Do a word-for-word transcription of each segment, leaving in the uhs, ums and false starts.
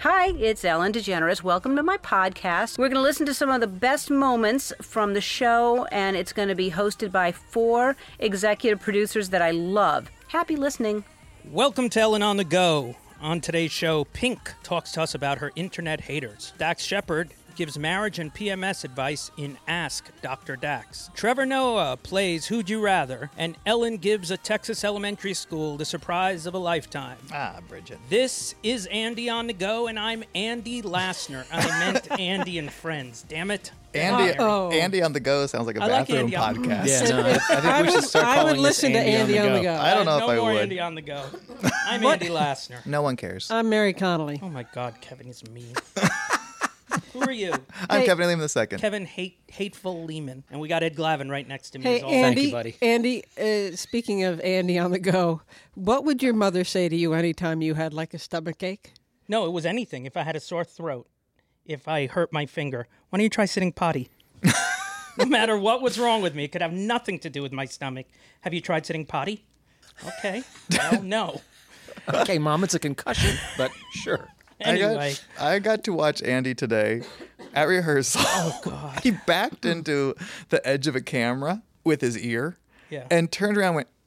Hi, it's Ellen DeGeneres. Welcome to my podcast. We're going to listen to some of the best moments from the show, and it's going to be hosted by four executive producers that I love. Happy listening. Welcome to Ellen on the Go. On today's show, Pink talks to us about her internet haters. Dax Shepard gives marriage and P M S advice in Ask Doctor Dax. Trevor Noah plays Who'd You Rather, and Ellen gives a Texas elementary school the surprise of a lifetime. Ah, Bridget. This is Andy on the Go, and I'm Andy Lassner. I meant Andy and Friends. Damn it. Andy, Oh. Andy on the Go sounds like a I like bathroom Andy on- podcast. Yeah, no, I, I think I we would, should start I calling would listen this to Andy on the go. I don't know Uh, if no I more would. Andy on the Go. I'm Andy Lassner. No one cares. I'm Mary Connolly. Oh my God, Kevin is mean. Who are you? I'm Hey. Kevin Lehman the second. Kevin Hate Hateful Lehman. And we got Ed Glavin right next to me. Hey, as always. Andy. Thank you, buddy. Andy, uh, speaking of Andy on the go, what would your mother say to you anytime you had like a stomach ache? No, it was anything. If I had a sore throat, if I hurt my finger, why don't you try sitting potty? No matter what was wrong with me, it could have nothing to do with my stomach. Have you tried sitting potty? Okay. Well, no. Okay, Mom, it's a concussion, but sure. Anyway. I got, I got to watch Andy today at rehearsal. Oh, God. He backed into the edge of a camera with his ear Yeah. and turned around and went,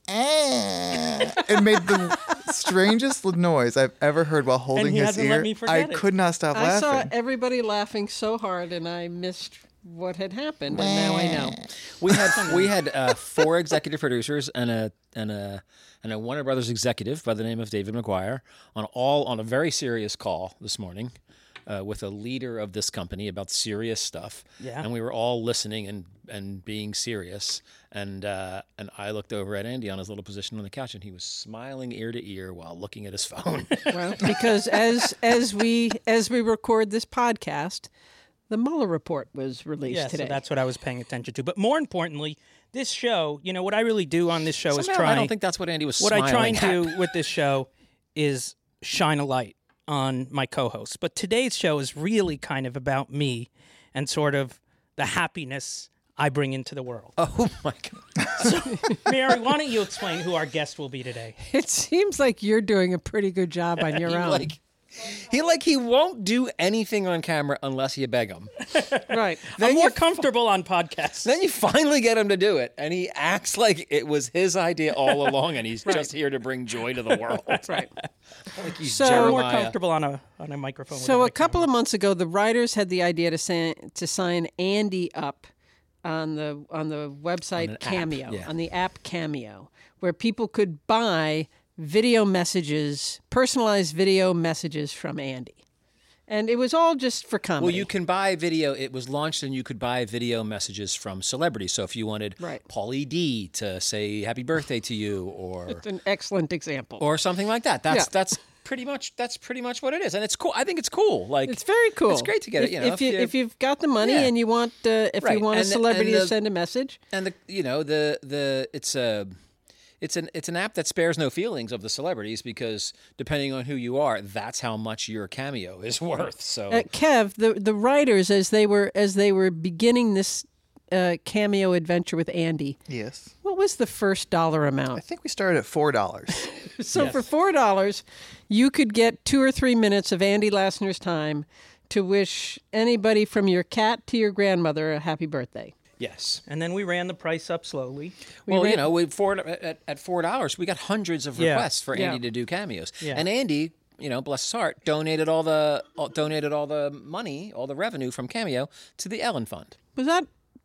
ah, and made the strangest noise I've ever heard while holding he his hasn't ear. let me forget I it. could not stop I saw laughing. everybody laughing so hard, and I missed what had happened, and now I know. We had we had uh, four executive producers and a and a and a Warner Brothers executive by the name of David McGuire on all on a very serious call this morning uh, with a leader of this company about serious stuff. Yeah. And we were all listening and and being serious. And uh, and I looked over at Andy on his little position on the couch, and he was smiling ear to ear while looking at his phone. Well, because as as we as we record this podcast, the Mueller report was released Yeah, today. so that's what I was paying attention to. But more importantly, this show, you know, what I really do on this show is Somehow, try... I don't think that's what Andy was What I try smiling and at. do with this show is shine a light on my co-hosts. But today's show is really kind of about me and sort of the happiness I bring into the world. Oh, my God. So, Mary, why don't you explain who our guest will be today? It seems like you're doing a pretty good job on your He, own. like, he like he won't do anything on camera unless you beg him. Right. I'm more comfortable on podcasts. Then you finally get him to do it, and he acts like it was his idea all along, and he's just here to bring joy to the world. Right. Like he's So- I'm more Jeremiah. comfortable on a on a microphone. So without a couple camera. of months ago, the writers had the idea to sign to sign Andy up on the on the website an app, Cameo, yeah. on the app Cameo, where people could buy video messages, personalized video messages from Andy. And it was all just for comedy. Well, you can buy video. It was launched, and you could buy video messages from celebrities. So if you wanted Right. Pauly D to say happy birthday to you, or It's an excellent example. or something like that, that's Yeah. that's pretty much that's pretty much what it is, and it's cool. I think it's cool. Like It's very cool. It's great to get if, it. You know, if, you, if you've got the money Yeah. and you want, uh, if Right. you want a And the- celebrity and to the- send a message, And the you know the the it's a it's an it's an app that spares no feelings of the celebrities, because depending on who you are, that's how much your cameo is worth. So uh, Kev, the the writers as they were as they were beginning this uh, Cameo adventure with Andy, Yes. what was the first dollar I amount? think we started at four dollars. So Yes. for four dollars, you could get two or three minutes of Andy Lassner's time to wish anybody from your cat to your grandmother a happy birthday. yes. And then we ran the price up slowly. Well, ran- you know, we four at, at four dollars, we got hundreds of Yeah. requests for Yeah. Andy to do cameos, Yeah. and Andy, you know, bless his heart, donated all the all, donated all the money, all the revenue from Cameo to the Ellen Fund. Was that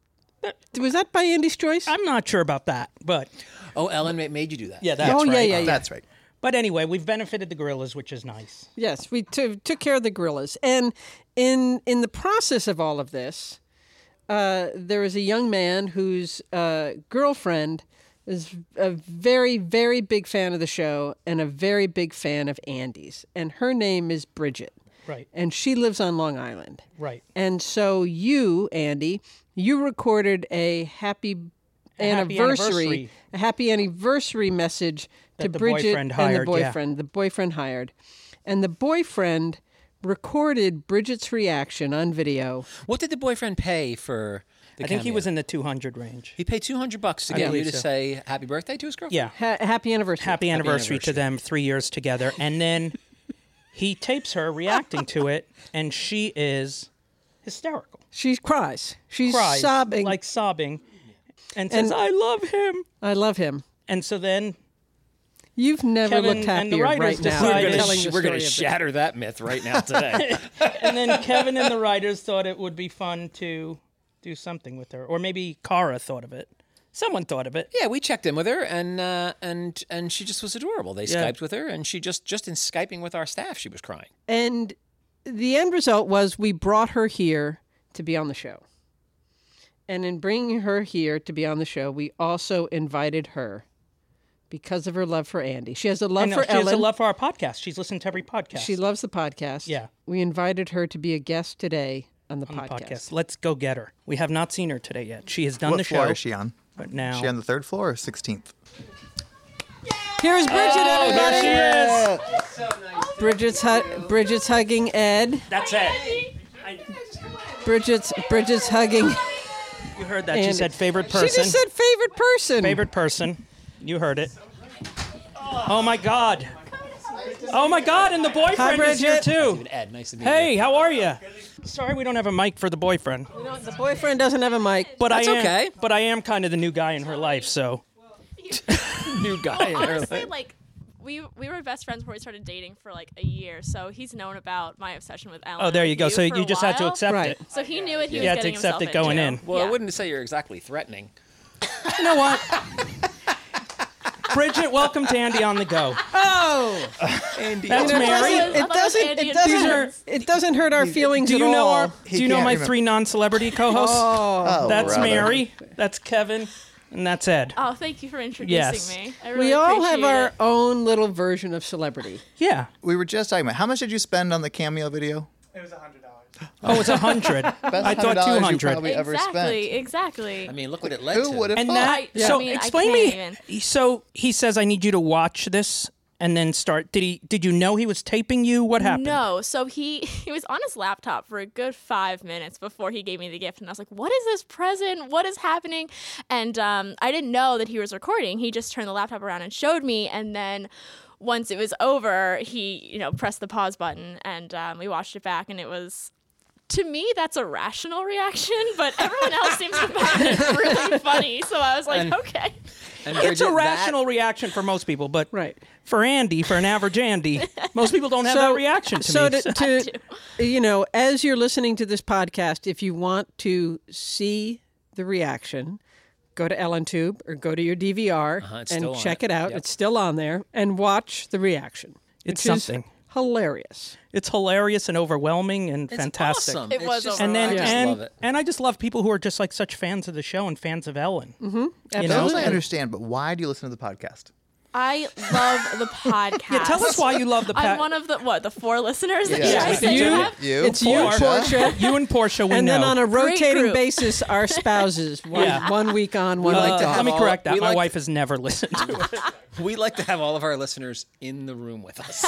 was that by Andy's choice? I'm not sure about that, but Oh, Ellen ma- made you do that. yeah, that's Oh, yeah, right. yeah, yeah. That's right. But anyway, we've benefited the gorillas, which is nice. Yes, we t- took care of the gorillas, and in in the process of all of this, uh, there is a young man whose uh, girlfriend is a very, very big fan of the show and a very big fan of Andy's, and her name is Bridget, Right, and she lives on Long Island. right. And so you, Andy, you recorded a happy A happy anniversary, anniversary. a happy anniversary message to That the Bridget boyfriend and the hired, yeah. boyfriend. The boyfriend hired, and the boyfriend recorded Bridget's reaction on video. What did the boyfriend pay for the I think he cameo? was in the two hundred range. He paid two hundred bucks to I get you believe to so. say happy birthday to his girlfriend. Yeah. Ha- happy anniversary. Happy anniversary to anniversary. them, three years together. And then he tapes her reacting to it, and she is hysterical. She cries. She's Cries, sobbing. like sobbing, and says, And- "I love him." I love him. And so then You've never Kevin looked and the happier writers right now. decided- We're gonna, telling sh- the we're gonna story of shatter that myth right now today. and then Kevin and the writers thought it would be fun to do something with her, or maybe Cara thought of it. Someone thought of it. Yeah, we checked in with her, and uh, and and she just was adorable. They Yeah. Skyped with her, and she just just in Skyping with our staff, she was crying. And the end result was we brought her here to be on the show. And in bringing her here to be on the show, we also invited her because of her love for Andy. She has a I love know, for she has Ellen. a love for our podcast. She's listened to every podcast. She loves the podcast. Yeah. We invited her to be a guest today on the, on the podcast. podcast. Let's go get her. We have not seen her today yet. She has done What the floor show, is she on? but now Is she on the third floor or sixteenth? Here's Bridget, Oh, everybody. there she is. Bridget's hu- Bridget's hugging Ed. That's it. I, Bridget's Bridget's hugging. you heard that? She And said favorite person. She just said favorite person. favorite person. You heard it. Oh my God. Oh my God! And the boyfriend is here Bridget. too. Even Ed, nice to meet Hey, you. how are you? Sorry, we don't have a mic for the boyfriend, The boyfriend doesn't have a mic. but That's I am. okay. But I am kind of the new guy in her life, so New guy in her Honestly, life. like we we were best friends before we started dating for like a year, so he's known about my obsession with Ellen. oh, there and you with go. So for you a just had to while. accept Right. it. So he knew it. He You was had to getting accept himself it going into. in. Well, yeah. I wouldn't say you're exactly threatening. You know what? Bridget, welcome to Andy on the Go. Oh, Andy, That's it Mary. doesn't. I It thought it was doesn't. Andy It and doesn't. Friends. It doesn't hurt our feelings Do at you know all. our? He Do you know can't my remember. three non-celebrity co-hosts? Oh, That's brother. Mary. That's Kevin. And that's Ed. Oh, thank you for introducing Yes. me. I really We all have appreciate our it. own little version of celebrity. Yeah. We were just talking about how much did you spend on the cameo video? Oh, it's a hundred. Best I thought one hundred dollars two you hundred. probably ever Exactly, spent. exactly. I mean, look what it led Who to. would have And thought? that. I- So I mean, I explain can't me. So he says, "I need you to watch this." And then start. Did he? Did you know he was taping you? What happened? No, so he he was on his laptop for a good five minutes before he gave me the gift, and I was like, "What is this present? What is happening?" And um, I didn't know that he was recording. He just turned the laptop around and showed me, and then once it was over, he you know pressed the pause button, and um, we watched it back, and it was. To me, that's a rational reaction, but everyone else seems to find it really funny. So I was like, And- okay. And It's a Bridget, rational reaction for most people, but Right. for Andy, for an average Andy, most people don't have that reaction to so me. To, to, you know, as you're listening to this podcast, if you want to see the reaction, go to EllenTube or go to your D V R Uh-huh, it's and still on check it. it out. Yep. It's still on there, and watch the reaction. It's which is something. hilarious. It's hilarious and overwhelming and It's fantastic. awesome. It It's was just- And then I just and love it. and I just love people who are just like such fans of the show and fans of Ellen. Mm-hmm. You know? Those I Absolutely. understand, but why do you listen to the podcast? I love the podcast. Yeah, tell us why you love the. I'm Pa- one of the what the four listeners that Yeah. you guys said you You- have. You, It's you, Portia. Portia, you and Portia, we and know. then on a Great rotating group. basis, our spouses. One, Yeah. one week on, one Uh, week like to off. let me all- correct that. we My like- wife has never listened to it. We like to have all of our listeners in the room with us.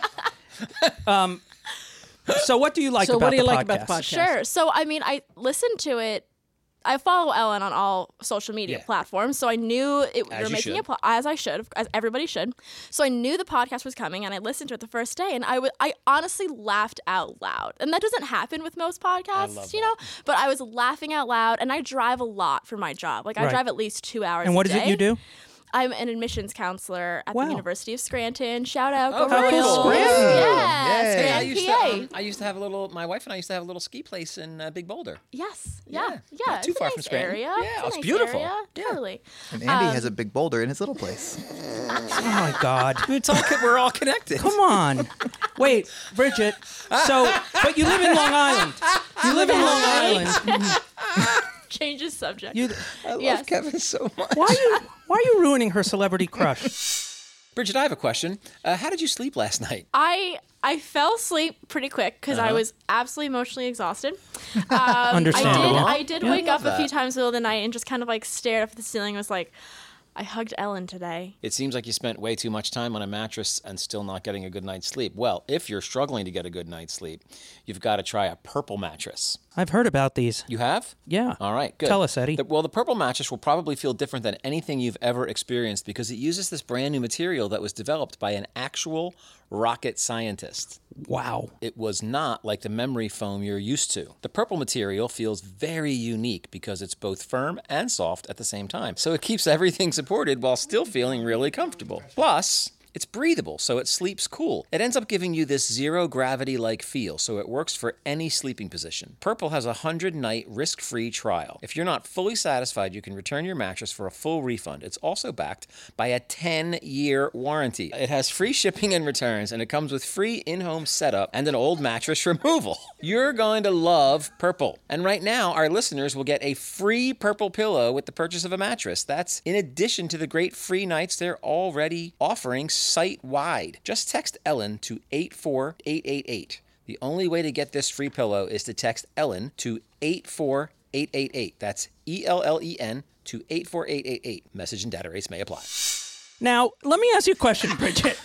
So, what do you like So about what do you the like podcast? about the podcast? Sure. So I mean, I listened to it. I follow Ellen on all social media Yeah. platforms, so I knew it, we As were you making should. a po- as I should, as everybody should. So I knew the podcast was coming, and I listened to it the first day, and I would, I honestly laughed out loud, and that doesn't happen with most podcasts, love you that. know. But I was laughing out loud, and I drive a lot for my job. Like I Right. drive at least two hours. And what a is it day. you do? I'm an admissions counselor at Wow. the University of Scranton. Shout out, Oh, go very Royals! cool. Yeah, Yay. I Scranton, used, P to, A. um, I used to have a little. My wife and I used to have a little ski place in uh, Big Boulder. Yes. Yeah, Yeah. Yeah. not too it's far a from nice Scranton. area. Yeah, it's, a it's nice beautiful. Area. Yeah. Totally. And Andy Um, has a big boulder in his little place. Oh my God! It's all co- we're all connected. Come on. Wait, Bridget. So, but you live in Long Island. You live in Long Island. Changes subject. You, I love Yes. Kevin so much. why are you Why are you ruining her celebrity crush? Bridget, I have a question. Uh, how did you sleep last night? I I fell asleep pretty quick because I Uh-huh. was absolutely emotionally exhausted. Um, Understandable. I did, I did Yeah, I wake love up a few that. times in the middle of the night and just kind of like stared up at the ceiling. and was like, I hugged Ellen today. It seems like you spent way too much time on a mattress and still not getting a good night's sleep. Well, if you're struggling to get a good night's sleep, you've got to try a Purple mattress. I've heard about these. You have? Yeah. All right, good. Tell us, Eddie. The- well, the Purple mattress will probably feel different than anything you've ever experienced because it uses this brand new material that was developed by an actual rocket scientist. Wow. It was not like the memory foam you're used to. The Purple material feels very unique because it's both firm and soft at the same time. So it keeps everything supported while still feeling really comfortable. Plus, it's breathable, so it sleeps cool. It ends up giving you this zero-gravity-like feel, so it works for any sleeping position. Purple has a one hundred night risk-free trial. If you're not fully satisfied, you can return your mattress for a full refund. It's also backed by a ten year warranty. It has free shipping and returns, and it comes with free in-home setup and an old mattress removal. You're going to love Purple. And right now, our listeners will get a free Purple pillow with the purchase of a mattress. That's in addition to the great free nights they're already offering site-wide. Just text Ellen to eight four eight eight eight. The only way to get this free pillow is to text Ellen to eight four eight eight eight. That's E L L E N to eight four eight eight eight. Message and data rates may apply. Now, let me ask you a question, Bridget.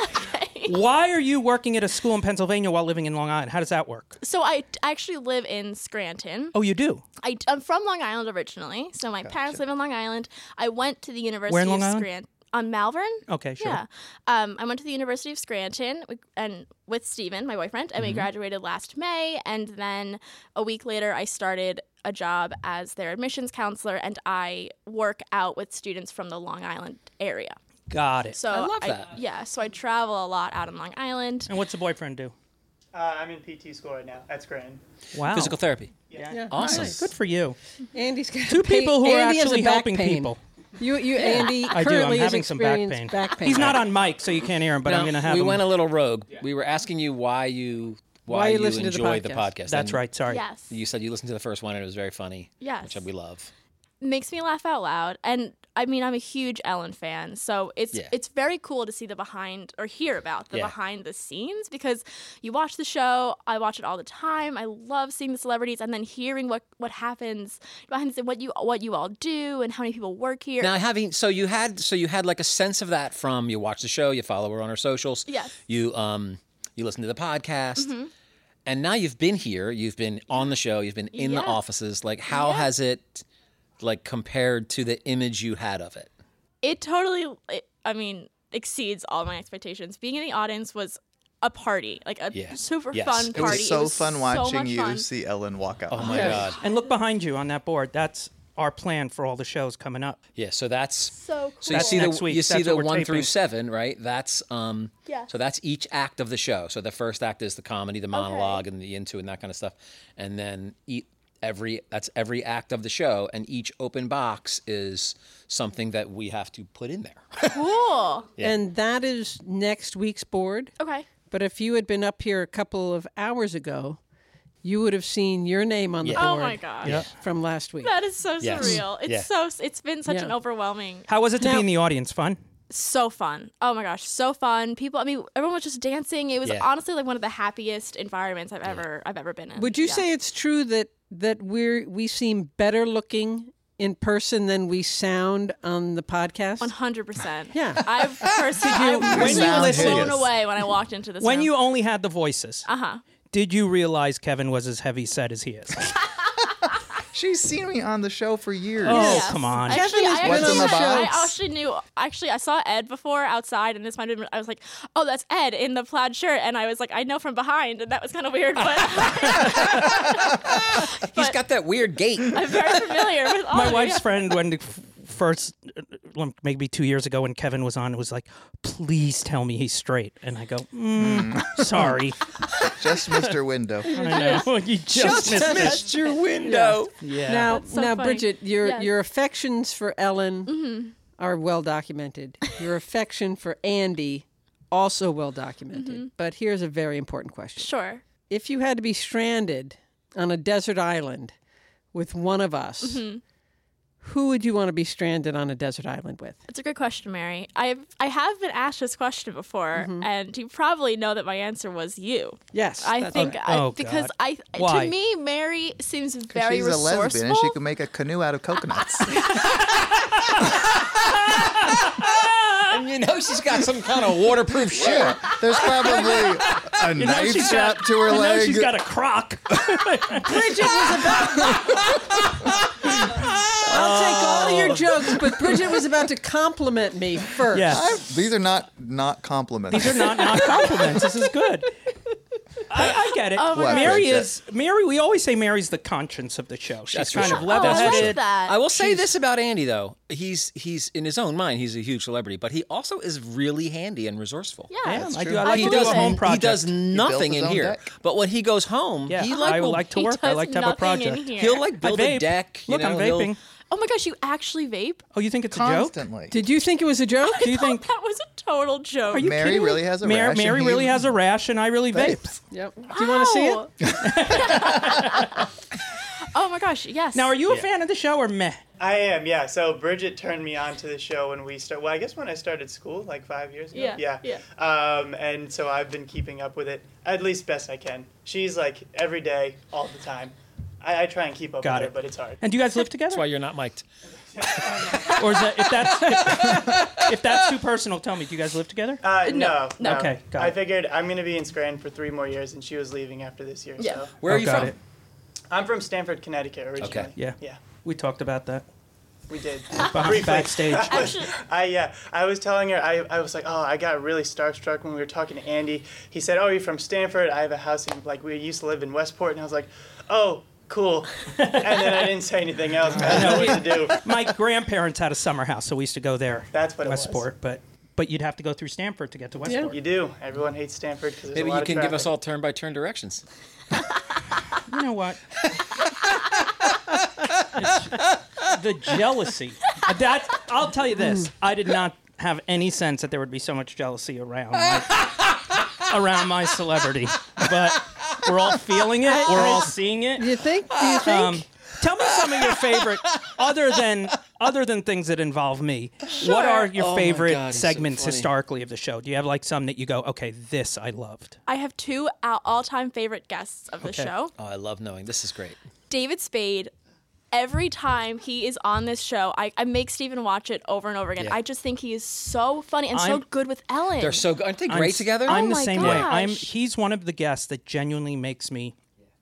Why are you working at a school in Pennsylvania while living in Long Island? How does that work? So I actually live in Scranton. Oh, you do? I, I'm from Long Island originally, so my parents live in Long Island. I went to the University Where in Long of Island? Scranton. On Malvern? Okay, sure. Yeah. Um, I went to the University of Scranton and with Steven, my boyfriend, and Mm-hmm. we graduated last May. And then a week later, I started a job as their admissions counselor, and I work out with students from the Long Island area. Got it. So I love that. Yeah, so I travel a lot out on Long Island. And what's the boyfriend do? Uh, I'm in P T school right now at Scranton. Wow. Physical therapy. Yeah. Awesome. Nice. Good for you. Andy's got Two pain- people who are Andy has a actually back helping pain. people. You, you, Andy, I do. I'm currently has having some back experienced pain. back pain. He's not on mic, so you can't hear him, but Now, I'm going to have we him. went a little rogue. We were asking you why you why, Why you you listen to the enjoy the podcast. podcast. That's And right. Sorry. Yes. You said you listened to the first one and it was very funny. Yes. Which we love. Makes me laugh out loud. And I mean, I'm a huge Ellen fan, so it's Yeah. it's very cool to see the behind or hear about the Yeah. behind the scenes because you watch the show. I watch it all the time. I love seeing the celebrities and then hearing what, what happens behind the scenes, what you what you all do and how many people work here. Now having so you had so you had like a sense of that from you watch the show, you follow her on her socials. Yes. You um you listen to the podcast. Mm-hmm. And now you've been here, you've been on the show, you've been in Yeah. the offices. Like how Yeah. has it like compared to the image you had of it? It totally, it, I mean, exceeds all my expectations. Being in the audience was a party, like a Yeah. super Yes. fun It It party. was so was fun so watching much you fun. see Ellen walk out. Oh my Yes. God. And look behind you on that board. That's our plan for all the shows coming up. Yeah, so that's So cool. So you That's see next the week. you see That's the what we're one through taping. seven, right? That's um Yeah. so that's each act of the show. So the first act is the comedy, the monologue, and the into and that kind of stuff. And then eat every that's every act of the show, and each open box is something that we have to put in there. Cool. Yeah. And that is next week's board. Okay. But if you had been up here a couple of hours ago, you would have seen your name on the Yeah. Oh board my gosh. Yeah. from last week. That is so Yes. surreal. It's Yeah. so it's been such Yeah. an overwhelming, How was it to Now- be in the audience? Fun? so fun. Oh my gosh, so fun. People, I mean, everyone was just dancing. It was Yeah. honestly like one of the happiest environments I've ever I've ever been in. Would you Yeah. say it's true that that we're we seem better looking in person than we sound on the podcast? one hundred percent. Yeah. I've personally I when was you blown listen- away when I walked into this When room. you only had the voices, Uh-huh. did you realize Kevin was as heavy set as he is? She's seen me on the show for years. Oh, Yes. come on. Actually, Kevin has I been What's in actually, the I box? actually knew. Actually, I saw Ed before outside, and this might have been. I was like, "Oh, that's Ed in the plaid shirt," and I was like, "I know from behind," and that was kind of weird, but He's got that weird gait. I'm very familiar with all My of wife's you. friend, when the f- first, uh, maybe two years ago when Kevin was on, was like, please tell me he's straight. And I go, mm, sorry. Just Mister Window. I know. You just, missed it. missed your window. Yeah. Now, so now, funny. Bridget, your Yes. your affections for Ellen are well documented. Your affection for Andy also well documented. But here's a very important question: Sure. if you had to be stranded on a desert island with one of us, who would you want to be stranded on a desert island with? It's a good question, Mary. I've I have been asked this question before, and you probably know that my answer was you. Yes, I that's think right. I, Oh, because God. I Why? to me Mary seems very She's a resourceful. lesbian and she can make a canoe out of coconuts. on. You know she's got some kind of waterproof shoe. Yeah, there's probably a You know knife she's strapped got, to her you know leg. she's got a crock. Bridget was about. I'll take all of your jokes, but Bridget was about to compliment me first. Yes. I'm- these are not not compliments. These are not, not compliments. This is good. I, I get it. Oh my What, Mary Bridget? is Mary. We always say Mary's the conscience of the show. She's That's for kind sure. of Oh, I level-headed. like that. I will say She's- this about Andy though. He's he's in his own mind. He's a huge celebrity, but he also is really handy and resourceful. Yeah, Yeah, That's I true. do. I like he to does do a home he project. does nothing his in own here. deck. But when he goes home, Yeah, he like I will, like to He work. I does like to have a nothing in project. here. he'll like build I a vape. deck. You Look, know, I'm he'll- vaping. Oh my gosh, you actually vape? Oh, you think it's a joke? Constantly. Did you think it was a joke? Do you think That was a total joke. Are you Mary kidding me? really has a Mary, rash Mary and he really has a rash, and I really vape. vapes. Yep. Do you want to see it? Oh my gosh, yes. Now, are you a fan of the show or meh? I am, yeah. So Bridget turned me on to the show when we start. Well, I guess when I started school, like five years ago. Yeah, Yeah. Um, and so I've been keeping up with it at least best I can. She's like every day, all the time. I, I try and keep up Got with it. her, but it's hard. And do you guys live together? That's why you're not mic'd. Or is that if that's if, if that's too personal? Tell me. Do you guys live together? Uh, no, no. no. Okay, got I it. figured I'm going to be in Scranton for three more years, and she was leaving after this year. Yeah. So Where are Oh, you got from? it. I'm from Stamford, Connecticut originally. Okay. Yeah. Yeah. We talked about that We did. behind Briefly. backstage. Actually, I yeah, I was telling her I, I was like, oh, I got really starstruck when we were talking to Andy. He said, oh, you're from Stanford. I have a house in like we used to live in Westport, and I was like, oh, cool. And then I didn't say anything else. I didn't know what to do. My grandparents had a summer house, so we used to go there. That's what it was. Westport, but but you'd have to go through Stamford to get to Westport. You do. Everyone hates Stanford because there's Maybe a lot you can of give us traffic. all turn by turn directions. You know what? It's the jealousy. That I'll tell you this. I did not have any sense that there would be so much jealousy around my, around my celebrity. But we're all feeling it. We're all seeing it. Do you think? Do you think? Um, tell me some of your favorite, other than other than things that involve me. What are your Oh my favorite God, he's so segments funny. historically of the show? Do you have like some that you go, okay, this I loved? I have two all- all-time favorite guests of the Okay. show. Oh, I love knowing. This is great. David Spade. Every time he is on this show, I, I make Steven watch it over and over again. Yeah. I just think he is so funny and so I'm- good with Ellen. They're so good. Aren't they I'm great s- together? I'm Oh the my same way. gosh. I'm. He's one of the guests that genuinely makes me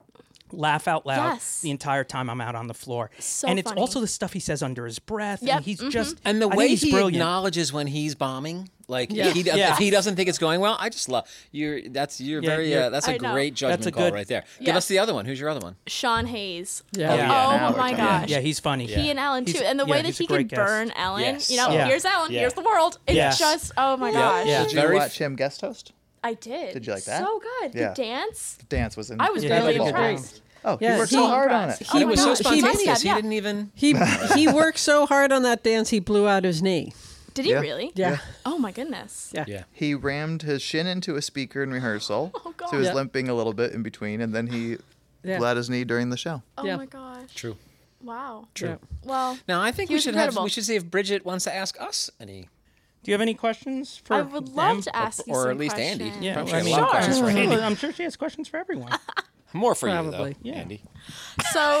laugh out loud Yes. the entire time I'm out on the floor. So and it's funny. also the stuff he says under his breath. Yep, And he's mhm. just And the I think way he's he brilliant. acknowledges when he's bombing, like Yeah. he, Yeah. if he doesn't think it's going well, I just love you're. That's you're Yeah, very. you're- Uh, that's a I know. great judgment That's a call good- right there. Give Yeah. us the other one. Who's your other one? Sean Hayes. yeah. yeah. Oh Now we're my talking. gosh. Yeah, he's funny. He and Ellen He's- too, and the yeah, way that he's a he can great guest. burn Ellen. Yes. You know, Yeah. here's Ellen, Yeah. here's the world. It's Yes. just oh my Yeah. gosh. Yeah. Did you Very- watch him guest host? I did. Did you like that? So good. Yeah. The dance. The dance was in. I was Yeah, really that was great. impressed. Oh, Yeah, he worked he- so hard on it. Oh And it my was so gosh. He- spontaneous. He yeah. didn't even. He he worked so hard on that dance he blew out his knee. Did he Yeah. really? Yeah. Oh my goodness. Yeah. Yeah. He rammed his shin into a speaker in rehearsal. Oh, God. So he was Yeah. limping a little bit in between, and then he Yeah. blew out his knee during the show. Oh Yeah. my gosh. True. Wow. True. Yeah. Well, Now I think He we was should have. incredible. We should see if Bridget wants to ask us any, Do you have any questions for I would love them? to ask you or some at least Andy. questions. Yeah, Probably I have mean, a lot of questions for Sure. Andy. I'm sure she has questions for everyone. More for Probably. you though, Yeah. Andy. So,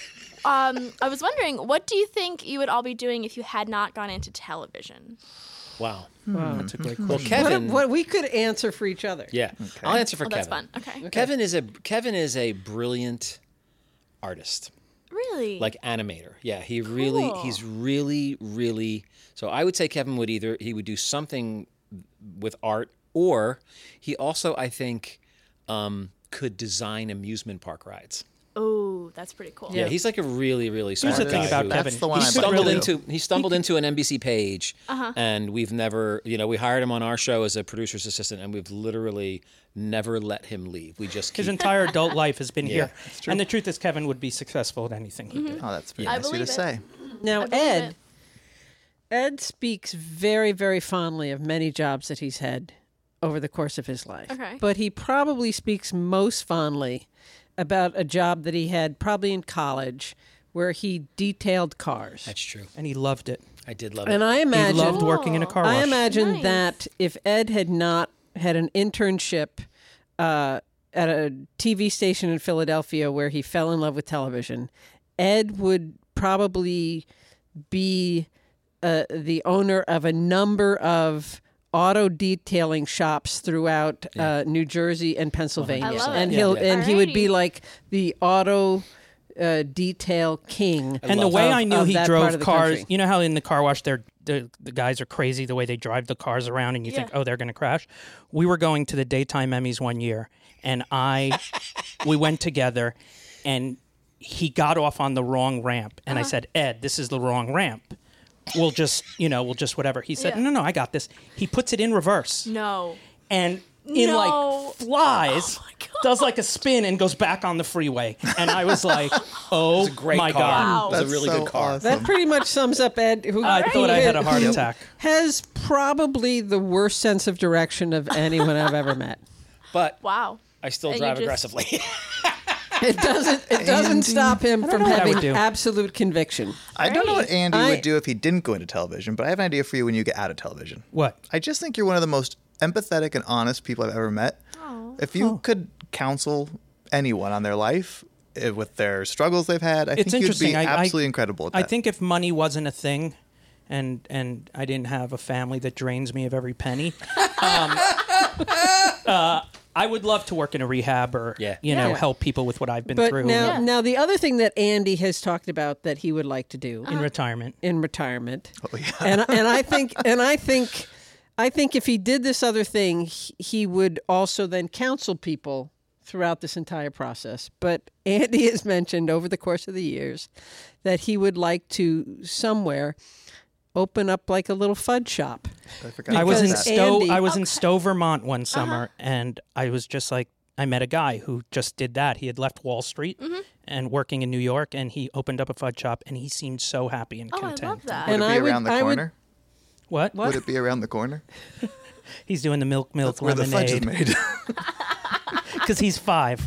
um, I was wondering, what do you think you would all be doing if you had not gone into television? Wow. That's a great Well, question. Kevin. What, what we could answer for each other. Yeah, I'll answer for Oh, that's Kevin. fun. Okay. Kevin is a Kevin is a brilliant artist, Really? like animator. Yeah, he really Cool. he's really really. So I would say Kevin would either he would do something with art, or he also I think um, could design amusement park rides. Oh, that's pretty cool. Yeah, he's like a really really smart Here's the thing guy about who- Kevin. That's the one He I'd could like to stumbled really- do. into he stumbled into an N B C page, and we've never, you know, we hired him on our show as a producer's assistant, and we've literally never let him leave. We just His keep, entire adult life has been Yeah, here. And the truth is, Kevin would be successful at anything he did. Oh, that's very I nice of you to believe it. say. Now I believe Ed, it. Ed speaks very, very fondly of many jobs that he's had over the course of his life. Okay. But he probably speaks most fondly about a job that he had probably in college where he detailed cars. That's true. And he loved it. I did love And it. I He imagine loved working in a car wash. I imagine Nice. that if Ed had not had an internship uh, at a T V station in Philadelphia where he fell in love with television, Ed would probably be uh, the owner of a number of auto detailing shops throughout uh, New Jersey and Pennsylvania. I love it. And he'll Yeah. and he would be Alrighty. like the auto uh, detail king. And the love way of- I knew of he that part drove of the cars, country. you know how in the car wash they're the, the guys are crazy the way they drive the cars around and you think, Yeah. oh, they're going to crash. We were going to the daytime Emmys one year and I, we went together and he got off on the wrong ramp. And Uh-huh. I said, Ed, this is the wrong ramp. We'll just, you know, we'll just whatever. He said, Yeah. no, no, I got this. He puts it in reverse No. and in No. like flies, Oh my God. does like a spin and goes back on the freeway. And I was like, oh Great my car. God. Wow. It was That's a really so good car. awesome. That pretty much sums up Ed, who I thought I had a heart who attack. has probably the worst sense of direction of anyone I've ever met. But Wow. I still And you drive just- aggressively. It doesn't. It doesn't Andy. stop him from know what I would having do. absolute conviction. I don't know what Andy I- would do if he didn't go into television, but I have an idea for you when you get out of television. What? I just think you're one of the most empathetic and honest people I've ever met. If you could counsel anyone on their life eh, with their struggles they've had, I It's think you'd interesting. be I- I- absolutely incredible at that. I think if money wasn't a thing, and and I didn't have a family that drains me of every penny, um, uh, I would love to work in a rehab or Yeah. you know Yeah. help people with what I've been But through now, Yeah. now the other thing that Andy has talked about that he would like to do in retirement. in retirement, Oh, yeah. and and I think and I think I think if he did this other thing, he, he would also then counsel people throughout this entire process. But Andy has mentioned over the course of the years that he would like to somewhere open up like a little fud shop. I forgot I was in about that. Stowe. Andy- I was in Stowe, Vermont one summer, and I was just like, I met a guy who just did that. He had left Wall Street and working in New York, and he opened up a fud shop, and he seemed so happy and Oh, I content. love that. Would And it be I would- around the I would- corner? What? Would it be around the corner? He's doing the milk milk That's where the fudge is lemonade made. because he's five.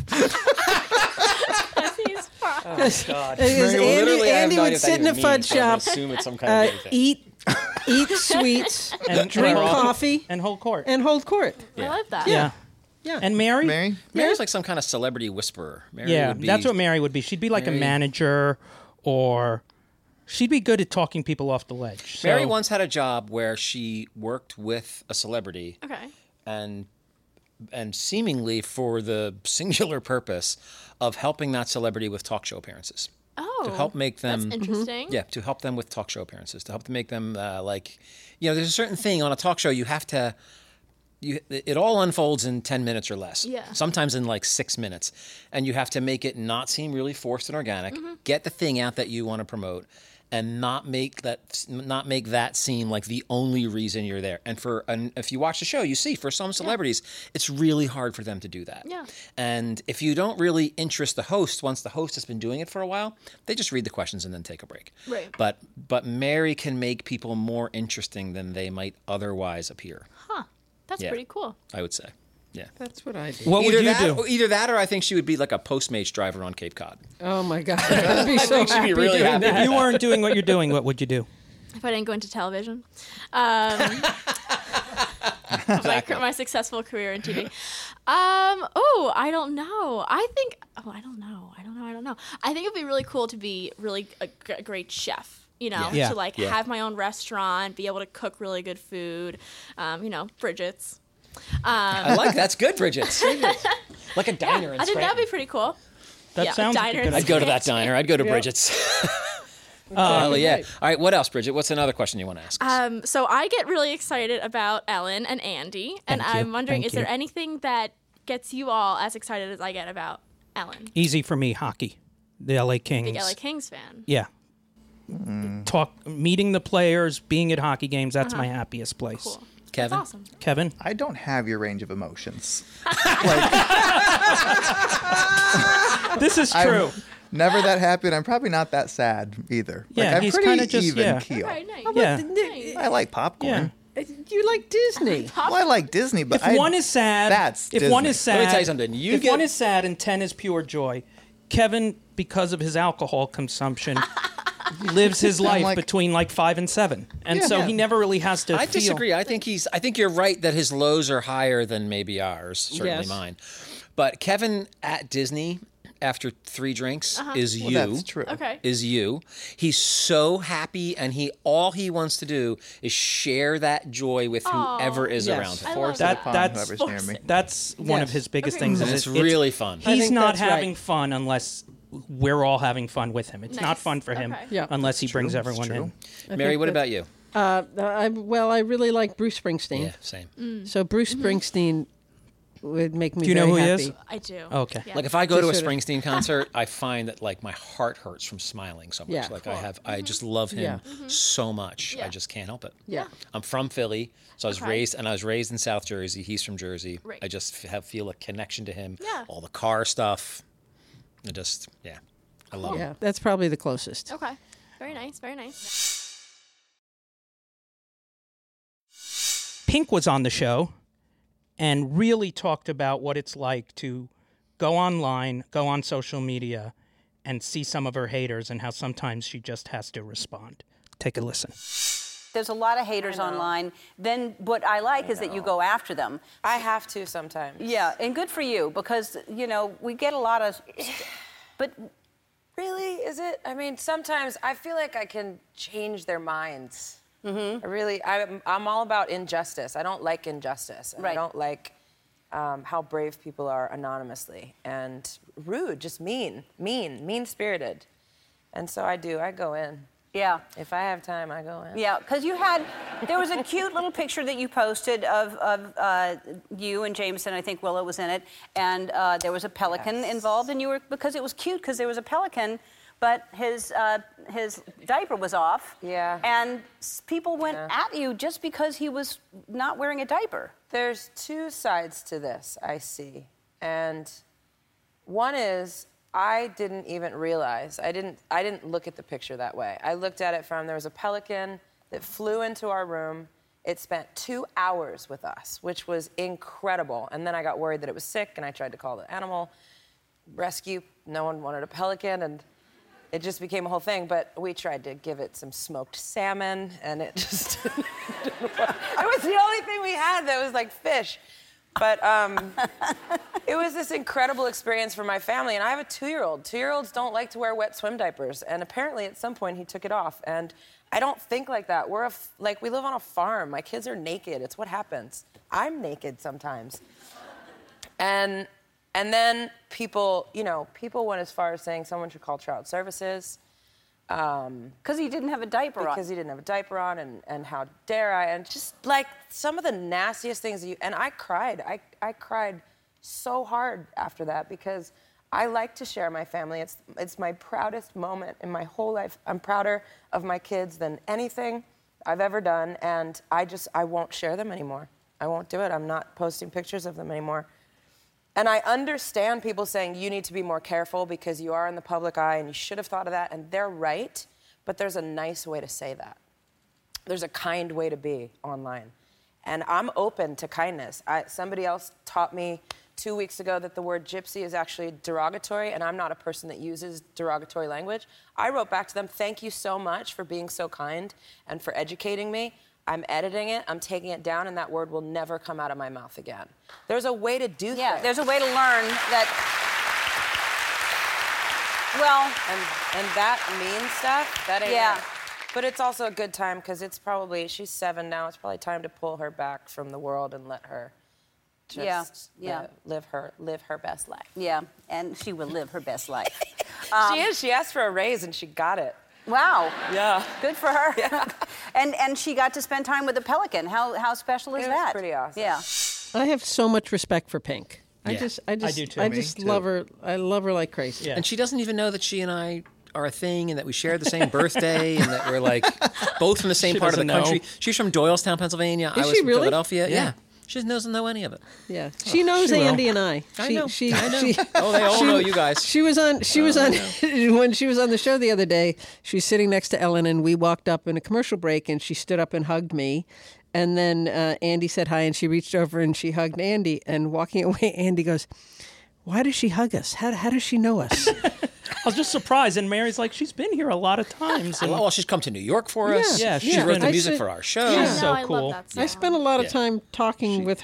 He's fine. God. Because Mary, Andy, Literally, I have Andy no would idea what sit in a that even fud means, but I'm gonna shop, assume it's some kind uh, of gay thing. eat eat sweets, And drink and- coffee, and hold court. and hold court. I love that. yeah. Yeah. And Mary? Mary? Mary's like some kind of celebrity whisperer. Mary Yeah, would be, that's what Mary would be. She'd be like Mary- a manager, or she'd be good at talking people off the ledge. So, Mary once had a job where she worked with a celebrity Okay. and and seemingly for the singular purpose of helping that celebrity with talk show appearances. Oh. To help make them That's interesting. Yeah, to help them with talk show appearances, to help them make them uh, like, you know, there's a certain thing on a talk show you have to, you it all unfolds in ten minutes or less. Yeah. Sometimes in like six minutes, and you have to make it not seem really forced and organic. Mm-hmm. Get the thing out that you want to promote, and not make that not make that seem like the only reason you're there. And for and if you watch the show, you see for some celebrities, it's really hard for them to do that. Yeah. And if you don't really interest the host, once the host has been doing it for a while, they just read the questions and then take a break. Right. But but Mary can make people more interesting than they might otherwise appear. Huh. That's Yeah. pretty cool. I would say. Yeah. That's what I do. what either would you that, do? Or either that, or I think she would be like a Postmates driver on Cape Cod. Oh my God, I'd be so think she'd be happy really doing happy. that. If you weren't doing what you're doing, what would you do? If I didn't go into television. Um, my, my successful career in T V. Um, oh, I don't know. I think, oh, I don't know. I don't know. I don't know. I think it'd be really cool to be really a, g- a great chef. You know, Yeah. to like Yeah. have my own restaurant, be able to cook really good food. Um, you know, Bridget's. I like that's good, Bridget's. Like a diner in I think that'd Scranton. be pretty cool. That Yeah, sounds like a diner good and I'd idea. go to that diner. I'd go to Bridget's. Uh, yeah. All right. What else, Bridget? What's another question you want to ask us? Um, so I get really excited about Ellen and Andy, and Thank you. I'm wondering, Thank is there you. anything that gets you all as excited as I get about Ellen? Easy for me, hockey. The L A Kings. Big L A Kings fan. Yeah. Talk, meeting the players, being at hockey games, that's my happiest place. Cool. Kevin? That's awesome. Kevin? I don't have your range of emotions. This is I'm true. never that happy, and I'm probably not that sad either. Yeah, like, I'm he's pretty kinda just- even yeah. keel. Right, nice. Yeah. Nice. I like popcorn. Yeah. You like Disney? Well, I like Disney, but If I, one is sad, that's if one Disney. is sad, Let me tell you something. You if get- one is sad and ten is pure joy, Kevin, because of his alcohol consumption, lives his life like- between like five and seven, and so Yeah. he never really has to. I feel, disagree. I think he's. I think you're right that his lows are higher than maybe ours. Certainly Yes. mine. But Kevin at Disney, after three drinks Uh-huh. is Well, you. that's true. Okay. Is you. He's so happy, and he all he wants to do is share that joy with whoever is Yes. around him. I Force love it That- upon that's- whoever's near me. That's one of Yes. his biggest Okay. things. And is it's it- really fun. I He's think not that's right. having fun unless we're all having fun with him. It's not Nice. fun for him Okay. Yeah. unless he brings true. everyone It's in. true. Mary, think what that- about you? Uh, I, well, I really like Bruce Springsteen. Yeah, same. So Bruce Springsteen would make me Do you know very who he happy. is? I do. Okay. Yeah. Like if I go to a Just sort of- Springsteen concert, I find that like my heart hurts from smiling so much. Yeah. Like I have, I just love him Yeah. so much. I Yeah. just can't help it. Yeah. I'm from Philly, so I was Okay. raised, and I was raised in South Jersey. He's from Jersey. Right. I just f- have feel a connection to him. Yeah. All the car stuff. I just, yeah, I love Yeah, him. that's probably the closest. Okay. Very nice. Very nice. Pink was on the show and really talked about what it's like to go online, go on social media, and see some of her haters and how sometimes she just has to respond. Take a listen. There's a lot of haters online. Then what I like is that you go after them. I have to sometimes. Yeah, and good for you because, you know, we get a lot of... But Really? Is it? I mean, sometimes I feel like I can change their minds. Mm-hmm. I really, I'm, I'm all about injustice. I don't like injustice. And Right. I don't like um, how brave people are anonymously and rude, just mean, mean, mean-spirited. And so I do. I go in. yeah. If I have time, I go in. Yeah, because you had, there was a cute little picture that you posted of, of uh, you and Jameson, I think Willow was in it, and uh, there was a pelican Yes. involved, and you were, because it was cute, because there was a pelican, but his, uh, his diaper was off. Yeah. And s- people went Yeah. at you just because he was not wearing a diaper. There's two sides to this, I see. And one is I didn't even realize, I didn't I didn't look at the picture that way. I looked at it from there was a pelican that flew into our room. It spent two hours with us, which was incredible. And then I got worried that it was sick and I tried to call the animal rescue. No one wanted a pelican and it just became a whole thing, but we tried to give it some smoked salmon, and it just didn't work. It was the only thing we had that was like fish. But um, it was this incredible experience for my family, and I have a two-year-old. Two-year-olds don't like to wear wet swim diapers, and apparently at some point he took it off. And I don't think like that. We're a f- like we live on a farm. My kids are naked. It's what happens. I'm naked sometimes. And and then people, you know, people went as far as saying someone should call child services. Um, Because he didn't have a diaper on. because he didn't have a diaper on, and, and how dare I, and just like some of the nastiest things that you, and I cried. I, I cried so hard after that because I like to share my family. It's, it's my proudest moment in my whole life. I'm prouder of my kids than anything I've ever done, and I just, I won't share them anymore. I won't do it. I'm not posting pictures of them anymore. And I understand people saying you need to be more careful because you are in the public eye and you should have thought of that, and they're right, but there's a nice way to say that. There's a kind way to be online. And I'm open to kindness. I, somebody else taught me two weeks ago that the word gypsy is actually derogatory, and I'm not a person that uses derogatory language. I wrote back to them, thank you so much for being so kind and for educating me. I'm editing it, I'm taking it down, and that word will never come out of my mouth again. There's a way to do Yeah, things. there's a way to learn that. Well, And and that mean stuff, that ain't Yeah. it. But it's also a good time because it's probably, she's seven now, it's probably time to pull her back from the world and let her just Yeah, yeah. uh, live her live her best life. yeah, and she will live her best life. she is, she asked for a raise and she got it. Wow. Yeah. Good for her. and and she got to spend time with a pelican. How how special is It was that? pretty awesome. Yeah. I have so much respect for Pink. I Yeah. just, I just, do too. I Me just too. love her. I love her like crazy. Yeah. And she doesn't even know that she and I are a thing and that we share the same birthday and that we're like both from the same She part of the doesn't know. country. She's from Doylestown, Pennsylvania. I Is was she from really? Philadelphia. Yeah. Yeah. She doesn't know any of it. Yeah, she knows she will. Andy and I. I she, know. She, I know. She, Oh, they all she- know you guys. She was on. She was on when she was on the show the other day. She was sitting next to Ellen, and we walked up in a commercial break, and she stood up and hugged me. And then uh, Andy said hi, and she reached over and she hugged Andy. And walking away, Andy goes, "Why does she hug us? How how does she know us?" I was just surprised, and Mary's like, she's been here a lot of times. And Well, she's come to New York for us. Yeah, She she's wrote been- the I music said- for our show. Yeah. She's so I cool. love that I song. spent a lot of Yeah. time talking with her at,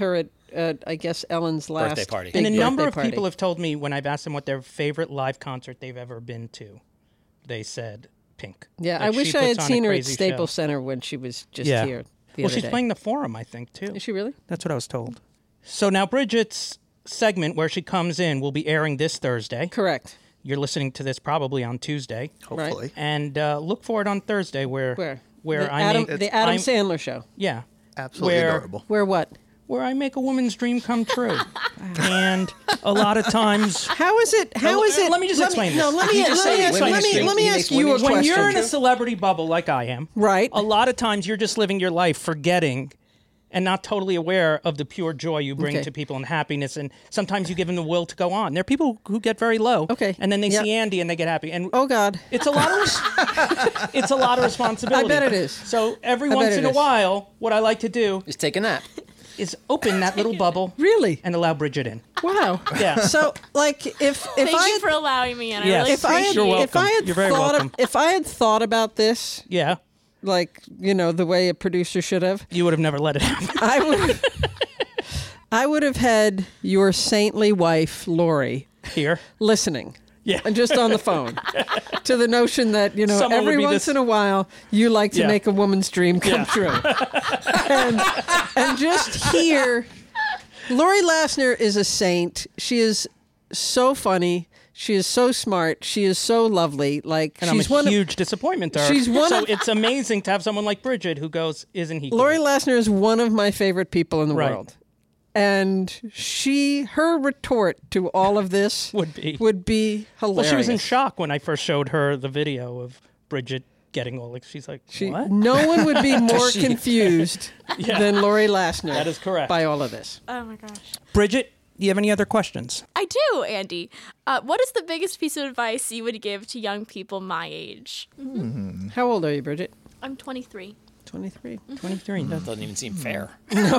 uh, I guess, Ellen's last Birthday party. big And a number birthday of party. people have told me when I've asked them what their favorite live concert they've ever been to, they said Pink. Yeah, That I she wish I puts had on a seen her at crazy Staples show. Center when she was just Yeah. here the Well, other she's day. playing the Forum, I think, too. Is she really? That's what I was told. So now Bridget's segment where she comes in will be airing this Thursday. Correct. You're listening to this probably on Tuesday. Hopefully. And uh, look for it on Thursday where Where? where the I Adam, make the Adam I'm- Sandler show. Yeah. Absolutely where, adorable. Where what? Where I make a woman's dream come true. And a lot of times How is it? How Well, is it? let me just explain No, this. let me, You just let me, say ask, women's let me, dream- let me he ask makes you a women's when question. you're in a celebrity bubble like I am, Right. a lot of times you're just living your life forgetting and not totally aware of the pure joy you bring Okay. to people and happiness. And sometimes you give them the will to go on. There are people who get very low. Okay. And then they Yep. see Andy and they get happy. And Oh, God. it's a lot of res- it's a lot of responsibility. I bet it is. So every I bet once it in a is. while, what I like to do Just take a nap. is open that little bubble Really? and allow Bridget in. Wow. Yeah. So, like, if if Thank I you had, for allowing me, and Yes. I really if I had, appreciate You're it. if I welcome. had You're very thought welcome. Of, if I had thought about this, Yeah. like, you know, the way a producer should have, You would have never let it happen. I would I would have had your saintly wife, Lori, Here. listening. Yeah. And just on the phone to the notion that, you know, Someone would every be once this- in a while you like to Yeah. make a woman's dream come Yeah. true. and, and just hear Lori Lassner is a saint. She is so funny. She is so smart. She is so lovely. Like And she's I'm a one huge disappointment to her. she's one so of- it's amazing to have someone like Bridget who goes, isn't he of Lori great?" Lassner is one of my favorite people in the Right. world. And she her retort to all of this Would be. would be Well, hilarious. she was in shock when I first showed her the video of Bridget getting all like, she's like, She, what? no one would be more She- confused Yeah. than Lori Lassner. That is correct. By all of this. Oh my gosh. Bridget, do you have any other questions? I do, Andy. Uh, what is the biggest piece of advice you would give to young people my age? How old are you, Bridget? I'm twenty-three. twenty-three. twenty-three. That doesn't even seem fair.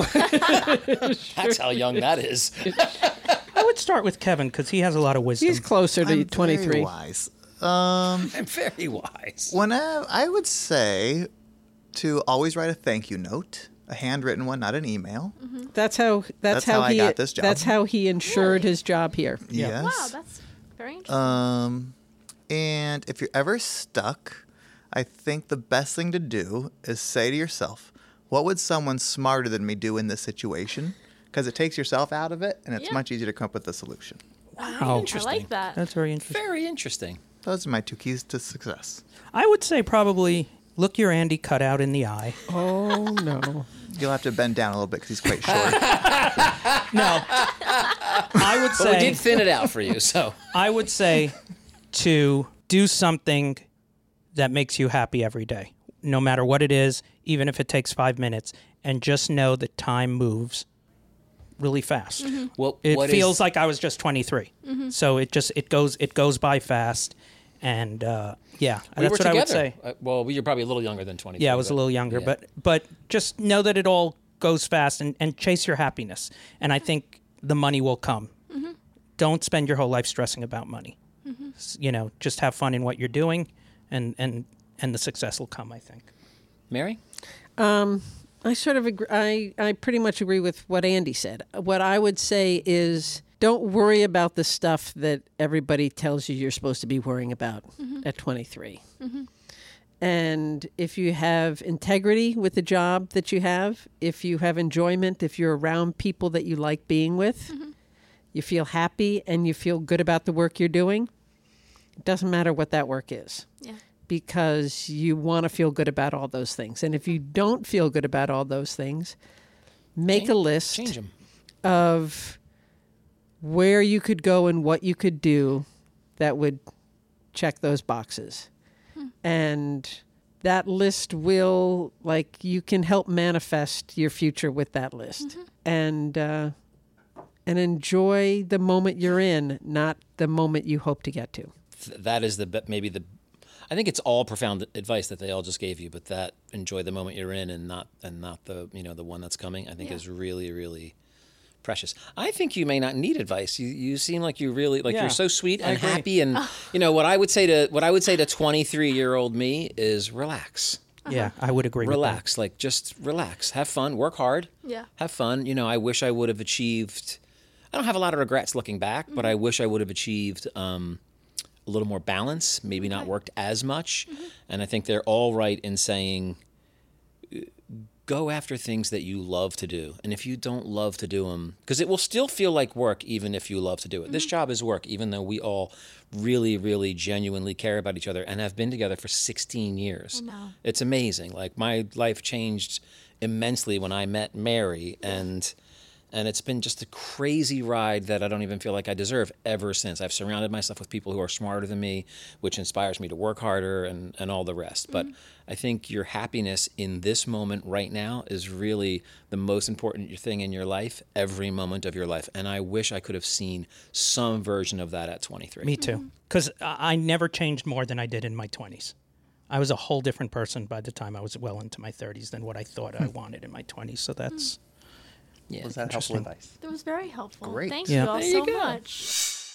That's how young that is. I would start with Kevin because he has a lot of wisdom. He's closer to I'm twenty-three. Very wise. Um, I'm very wise. when I, I would say to always write a thank you note, a handwritten one, not an email. That's how. That's, That's how I he. got this job. That's how he ensured his job here. Yes. Wow, that's very interesting. Um, and if you're ever stuck, I think the best thing to do is say to yourself, what would someone smarter than me do in this situation? Because it takes yourself out of it, and it's Yeah. much easier to come up with a solution. Wow. I like that. That's very interesting. Very interesting. Those are my two keys to success. I would say probably look your Andy cutout in the eye. Oh no. You'll have to bend down a little bit because he's quite short. No. I would But we say did thin it out for you, so. I would say to do something that makes you happy every day, no matter what it is, even if it takes five minutes, and just know that time moves really fast. Well, It what feels is- like I was just twenty-three, so it just it goes it goes by fast, and uh, yeah, we that's were what I would together. say. Uh, well, you're probably a little younger than twenty. Yeah, I was a little younger, yeah. but but just know that it all goes fast and, and chase your happiness, and I think the money will come. Don't spend your whole life stressing about money. S- You know, just have fun in what you're doing, and and and the success will come. I think. Mary? I sort of agree. I, I pretty much agree with what Andy said. What I would say is don't worry about the stuff that everybody tells you you're supposed to be worrying about at twenty-three. And if you have integrity with the job that you have, if you have enjoyment, if you're around people that you like being with, you feel happy and you feel good about the work you're doing, it doesn't matter what that work is. Yeah. Because you want to feel good about all those things. And if you don't feel good about all those things, make a list Change them. of where you could go and what you could do that would check those boxes. And that list will, like, you can help manifest your future with that list. And, uh, and enjoy the moment you're in, not the moment you hope to get to. Th- That is the be- maybe the. I think it's all profound advice that they all just gave you, but that enjoy the moment you're in and not and not the you know the one that's coming. I think Yeah. is really really precious. I think you may not need advice. You you seem like you really like Yeah, you're so sweet I and agree. happy and you know what I would say to what I would say to twenty-three year old me is relax. Yeah, I would agree Relax. Like, just relax. Have fun. Work hard. Yeah. Have fun. You know, I wish I would have achieved... I don't have a lot of regrets looking back, mm-hmm. but I wish I would have achieved um, a little more balance, maybe not worked as much. Mm-hmm. And I think they're all right in saying, go after things that you love to do. And if you don't love to do them, because it will still feel like work even if you love to do it. Mm-hmm. This job is work, even though we all really, really genuinely care about each other and have been together for sixteen years. I know. It's amazing. Like, my life changed immensely when I met Mary, and and it's been just a crazy ride that I don't even feel like I deserve ever since. I've surrounded myself with people who are smarter than me, which inspires me to work harder and, and all the rest. But mm-hmm. I think your happiness in this moment right now is really the most important thing in your life, every moment of your life. And I wish I could have seen some version of that at twenty-three. Me too. Because I never changed more than I did in my twenties. I was a whole different person by the time I was well into my thirties than what I thought I wanted in my twenties. So that's... Yeah, was that helpful advice? That was very helpful. Great. Thank Yeah. you all There so you go. much.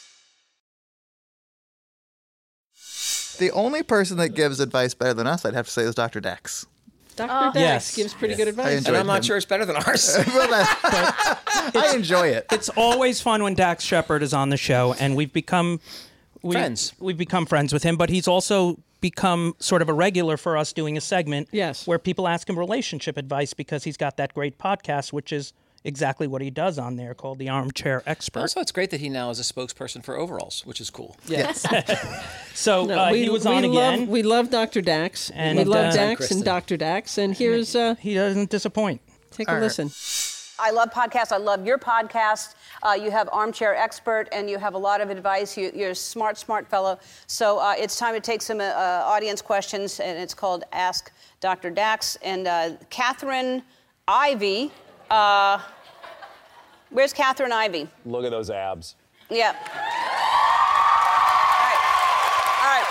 The only person that gives advice better than us, I'd have to say, is Doctor Dax. Doctor Oh. Dax Yes. gives pretty Yes. good I advice. enjoy And I'm not him. sure it's better than ours. Well, that- I enjoy it. It's always fun when Dax Shepard is on the show, and we've become... We, Friends. We've become friends with him, but he's also become sort of a regular for us doing a segment Yes. where people ask him relationship advice because he's got that great podcast, which is exactly what he does on there, called The Armchair Expert. Also, it's great that he now is a spokesperson for overalls, which is cool. Yes. So No, uh, we, he was we on love, again. We love Doctor Dax. And, we love uh, Dax Kristen. and Doctor Dax. And here's, uh, He doesn't disappoint. take a right. listen. I love podcasts. I love your podcast. Uh, you have Armchair Expert, and you have a lot of advice. You, you're a smart, smart fellow. So uh, it's time to take some uh, audience questions, and it's called Ask Doctor Dax. And uh, Catherine Ivy, uh, where's Catherine Ivy? Look at those abs. Yeah. All right. All right.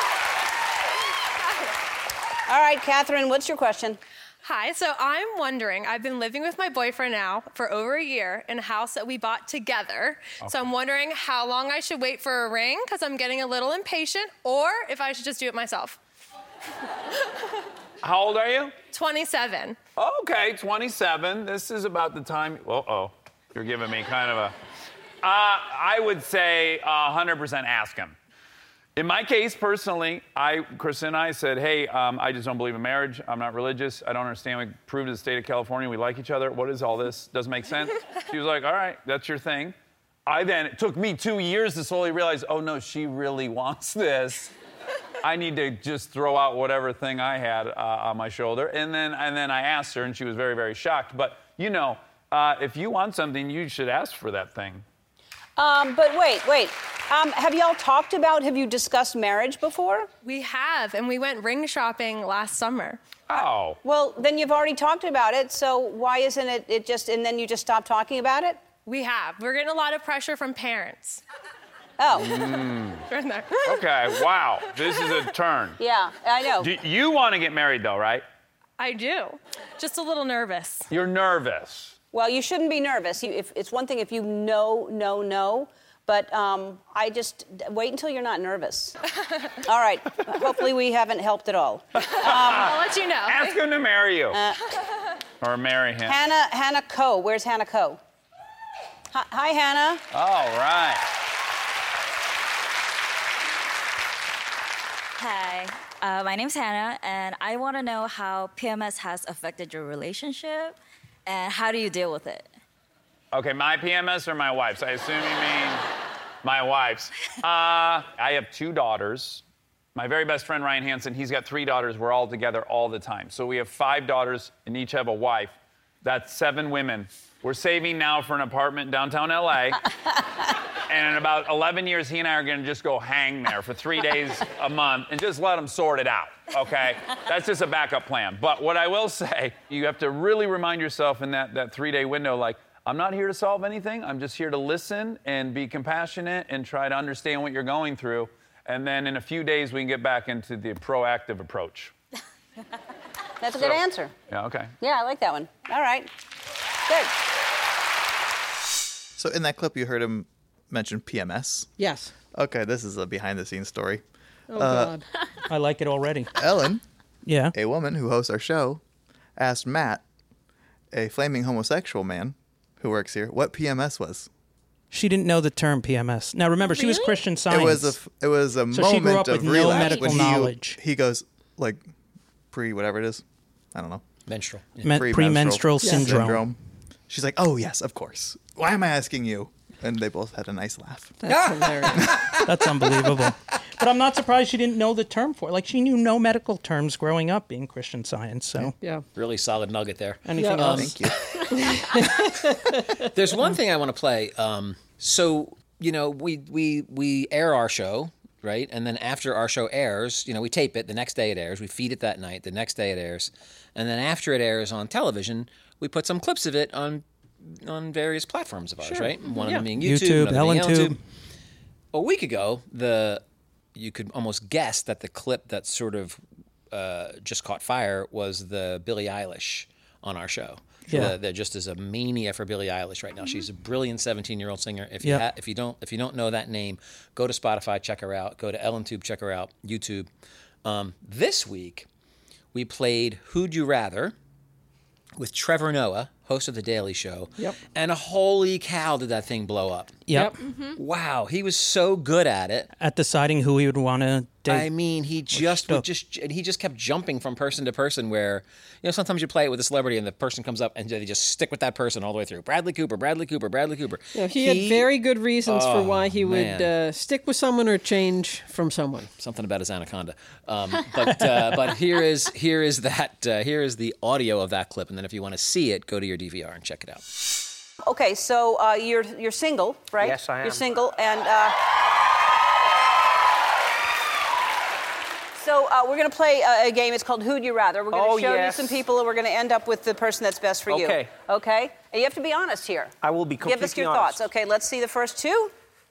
All right, Catherine, what's your question? Hi, so I'm wondering, I've been living with my boyfriend now for over a year in a house that we bought together. Okay. So I'm wondering how long I should wait for a ring, because I'm getting a little impatient, or if I should just do it myself. How old are you? twenty-seven. Okay, twenty-seven. This is about the time. Uh-oh, you're giving me kind of a... Uh, I would say uh, one hundred percent ask him. In my case, personally, I, Kristen and I said, hey, um, I just don't believe in marriage. I'm not religious. I don't understand. We proved to the state of California we like each other. What is all this? Doesn't make sense. She was like, all right, that's your thing. I then, it took me two years to slowly realize, oh, no, she really wants this. I need to just throw out whatever thing I had uh, on my shoulder. And then, and then I asked her, and she was very, very shocked. But, you know, uh, if you want something, you should ask for that thing. Um, but wait, wait. Um, have y'all talked about, have you discussed marriage before? We have, and we went ring shopping last summer. Oh. Well, then you've already talked about it, so why isn't it, it just, and then you just stop talking about it? We have. We're getting a lot of pressure from parents. Oh. Right there. Okay, wow. This is a turn. Yeah, I know. Do you want to get married, though, right? I do. Just a little nervous. You're nervous. Well, you shouldn't be nervous. You, if, it's one thing if you know, know, know, but um, I just, wait until you're not nervous. All right, hopefully we haven't helped at all. Um, I'll let you know. Ask him to marry you. Uh, or marry him. Hannah, Hannah Coe, where's Hannah Coe? Hi, hi, Hannah. All right. Hi, uh, my name's Hannah, and I want to know how P M S has affected your relationship, and how do you deal with it? Okay, my P M S or my wife's? I assume you mean my wife's. Uh, I have two daughters. My very best friend, Ryan Hansen, he's got three daughters. We're all together all the time. So we have five daughters, and each have a wife. That's seven women. We're saving now for an apartment in downtown L A. And in about eleven years, he and I are going to just go hang there for three days a month and just let them sort it out, okay? That's just a backup plan. But what I will say, you have to really remind yourself in that, that three-day window, like, I'm not here to solve anything. I'm just here to listen and be compassionate and try to understand what you're going through. And then in a few days, we can get back into the proactive approach. That's a So- good answer. Yeah, okay. Yeah, I like that one. All right, good. So in that clip, you heard him mention P M S. Yes. Okay, this is a behind-the-scenes story. Oh, Uh, God. I like it already. Ellen, Yeah. A woman who hosts our show asked Matt, a flaming homosexual man who works here, what P M S was. She didn't know the term P M S. Now, remember, she was Christian Science. It was a, f- it was a so moment she grew up of with no relapse medical when he, knowledge. He goes, like, pre whatever it is. I don't know. Menstrual. Yeah. Me- Pre-menstrual premenstrual syndrome. syndrome. She's like, oh, yes, of course. Why am I asking you? And they both had a nice laugh. That's hilarious. That's unbelievable. But I'm not surprised she didn't know the term for it. Like, she knew no medical terms growing up being Christian Science, so. Yeah. Really solid nugget there. Anything Yeah. else? Thank you. There's one thing I want to play. Um, so, you know, we, we, we air our show, right? And then after our show airs, you know, we tape it. The next day it airs. We feed it that night. The next day it airs. And then after it airs on television, we put some clips of it on on various platforms of ours, Sure. right? One Yeah. of them being YouTube, YouTube, another being EllenTube. EllenTube. A week ago, the you could almost guess that the clip that sort of uh, just caught fire was the Billie Eilish on our show. Yeah. The, there just is a mania for Billie Eilish right now. She's a brilliant seventeen-year-old singer. If you Yeah. ha- if you don't if you don't know that name, go to Spotify, check her out. Go to EllenTube, check her out. YouTube. Um, this week, we played Who'd You Rather with Trevor Noah, host of The Daily Show. Yep. And holy cow, did that thing blow up. Yep. Wow, he was so good at it. At deciding who he would want to date. I mean, he just would stuck. just and he just kept jumping from person to person. Where you know sometimes you play it with a celebrity and the person comes up and they just stick with that person all the way through. Bradley Cooper, Bradley Cooper, Bradley Cooper. Yeah, he, had very good reasons for Oh, why he would man. uh, stick with someone or change from someone. Something about his anaconda. Um, but uh, but here is here is that uh, here is the audio of that clip, and then if you want to see it, go to your D V R and check it out. Okay, so uh, you're you're single, right? Yes, I am. You're single, and uh, so uh, we're going to play a, a game. It's called Who'd You Rather. We're going to Oh, show yes. you some people, and we're going to end up with the person that's best for you. Okay. Okay. And you have to be honest here. I will be Give us completely your honest. thoughts. Okay, let's see the first two.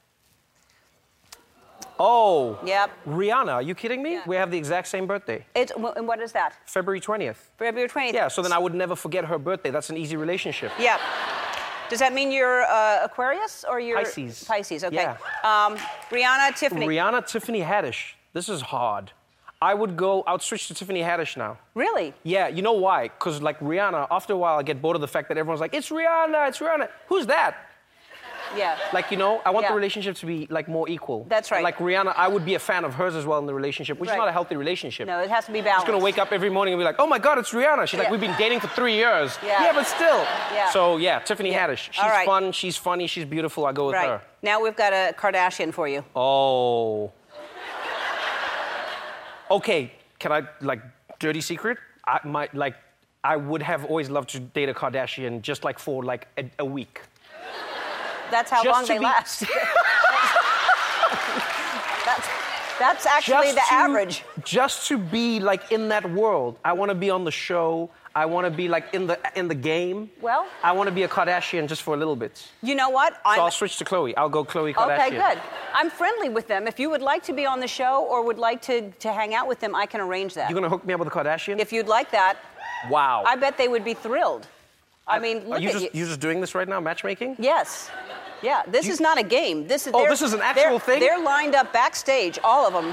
Oh. Yep. Rihanna, are you kidding me? We have the exact same birthday. It's, wh- and what is that? February twentieth. February twentieth. Yeah, so then I would never forget her birthday. That's an easy relationship. Yep. Does that mean you're uh, Aquarius or you're Pisces. Pisces. Okay. Yeah. Um, Rihanna, Tiffany. Rihanna, Tiffany Haddish. This is hard. I would go, I would switch to Tiffany Haddish now. Really? Yeah, you know why? Because like Rihanna, after a while I get bored of the fact that everyone's like, it's Rihanna, it's Rihanna. Who's that? Yeah. Like, you know, I want Yeah. the relationship to be like more equal. That's right. Like Rihanna, I would be a fan of hers as well in the relationship, which Right. is not a healthy relationship. No, it has to be She's balanced. gonna wake up every morning and be like, oh my God, it's Rihanna. She's Yeah. like, we've been dating for three years. Yeah. but still. Yeah. So yeah, Tiffany Haddish. She's All right. fun, she's funny, she's beautiful. I go with Right. her. Now we've got a Kardashian for you. Oh. Okay, can I like dirty secret? I might like I would have always loved to date a Kardashian just like for like a, a week. That's how Just long to they be- last. that's, that's actually the to, average. Just to be like in that world. I want to be on the show. I want to be like in the in the game. Well, I want to be a Kardashian just for a little bit. you know what? So I'm, I'll switch to Khloe. I'll go Khloe Kardashian. okay, good. I'm friendly with them. If you would like to be on the show or would like to, to hang out with them, I can arrange that. You're gonna hook me up with a Kardashian? If you'd like that, Wow. I bet they would be thrilled. I mean, Are look you at just you. you just doing this right now, matchmaking? Yes. Yeah, this You- is not a game. This is Oh, they're- this is an actual they're- thing? They're lined up backstage, all of them.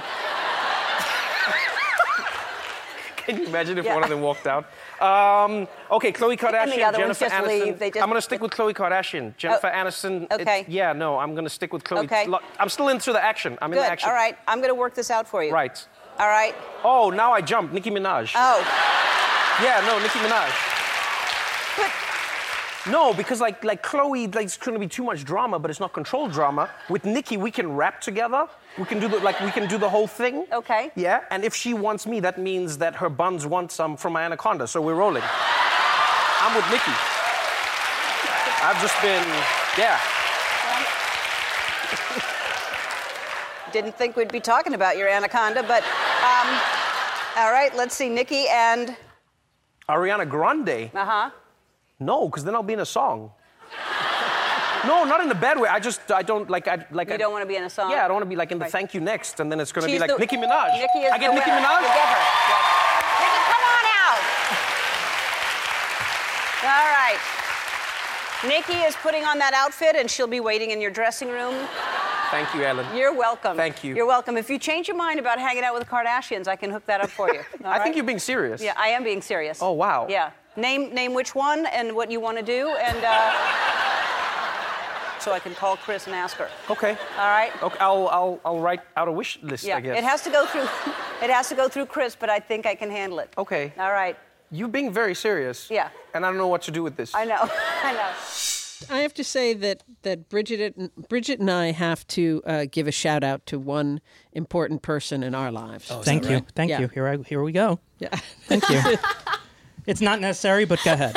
Can you imagine if Yeah. one of them walked out? Um, okay, Khloe Kardashian, other ones Jennifer just Aniston. leave. They just- I'm gonna stick with Khloe Kardashian. Jennifer Aniston. it's- okay. Yeah, no, I'm gonna stick with Khloe. Okay. Lo- I'm still into the action. I'm in the Good. action. All right. I'm going to work this out for you. Right. All right. Oh, now I jump. Nicki Minaj. Oh. Yeah, no, Nicki Minaj. But No, because like like Khloe, like it's gonna be too much drama, but it's not controlled drama. With Nicki, we can rap together. We can do the like we can do the whole thing. Okay. Yeah, and if she wants me, that means that her buns want some from my anaconda. So we're rolling. I'm with Nicki. I've just been, yeah. didn't think we'd be talking about your anaconda, but um, all right. Let's see, Nikki and Ariana Grande. uh huh. No, because then I'll be in a song. No, not in a bad way. I just I don't like I like. You I, don't want to be in a song. Yeah, I don't want to be like in the Right. thank you next, and then it's gonna She's be like the- Nicki Minaj. Nicki is I get the Nicki winner. Minaj. You get her. Yes. Nicki, come on out. All right. Nikki is putting on that outfit, and she'll be waiting in your dressing room Thank you, Ellen. You're welcome. Thank you. You're welcome. If you change your mind about hanging out with the Kardashians, I can hook that up for you. All I right? think you're being serious. Yeah, I am being serious. Oh, wow. Yeah. Name name which one and what you want to do, and uh, so I can call Chris and ask her. Okay. All right. Okay. I'll I'll I'll write out a wish list. Yeah. I guess. It has to go through. It has to go through Chris, but I think I can handle it. Okay. All right. You're being very serious. Yeah. And I don't know what to do with this. I know. I know. I have to say that that Bridget Bridget and I have to uh, give a shout out to one important person in our lives. Oh, Thank you. Right? Thank yeah. you. Here I, here we go. Yeah. Thank you. It's not necessary, but go ahead.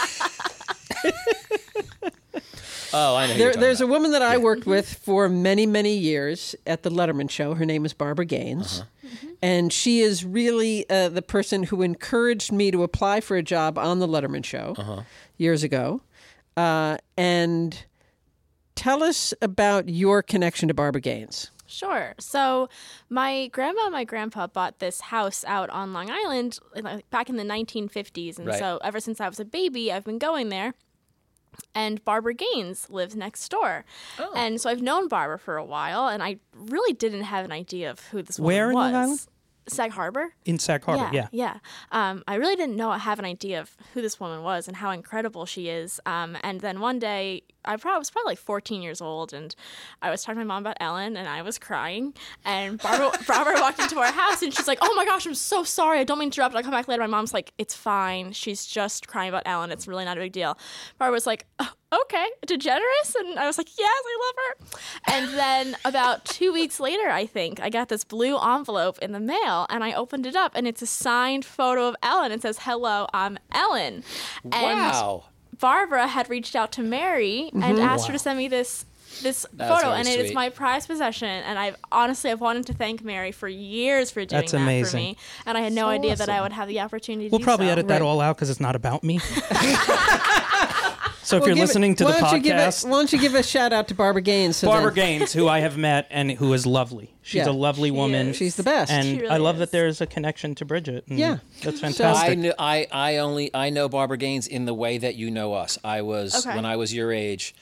Oh, I know. There, there's about. a woman that I worked with for many, many years at the Letterman Show. Her name is Barbara Gaines. Uh-huh. Mm-hmm. And she is really uh, the person who encouraged me to apply for a job on the Letterman Show uh-huh. years ago. Uh, and tell us about your connection to Barbara Gaines. Sure. So my grandma and my grandpa bought this house out on Long Island like, back in the nineteen fifties. And right. so ever since I was a baby, I've been going there. And Barbara Gaines lives next door. Oh. And so I've known Barbara for a while, and I really didn't have an idea of who this woman Where was. Where in Long Island? Sag Harbor. In Sag Harbor, yeah. Yeah, yeah. Um, I really didn't know, have an idea of who this woman was and how incredible she is. Um, and then one day, I probably, was probably like fourteen years old, and I was talking to my mom about Ellen, and I was crying. And Barbara, Barbara walked into our house, and she's like, "Oh my gosh, I'm so sorry. I don't mean to interrupt. I'll come back later." My mom's like, "It's fine. She's just crying about Ellen. It's really not a big deal." Barbara was like, "Oh, okay, DeGeneres?" And I was like, "Yes, I love her." And then about two weeks later, I think, I got this blue envelope in the mail, and I opened it up, and it's a signed photo of Ellen. It says, "Hello, I'm Ellen." And wow. Barbara had reached out to Mary and mm-hmm. asked wow. her to send me this this That's photo, really and sweet. it is my prized possession. And I've honestly, I've wanted to thank Mary for years for doing That's that amazing. for me, and I had no so idea awesome. that I would have the opportunity. to We'll do probably so. edit that right. all out because it's not about me. So if well, you're listening it, to the why podcast, a, why don't you give a shout out to Barbara Gaines? So Barbara then. Gaines, who I have met and who is lovely. She's yeah. a lovely she woman. Is. She's the best. And she really I love is. that there's a connection to Bridget. And yeah, that's fantastic. So I, knew, I I only I know Barbara Gaines in the way that you know us. I was okay. when I was your age.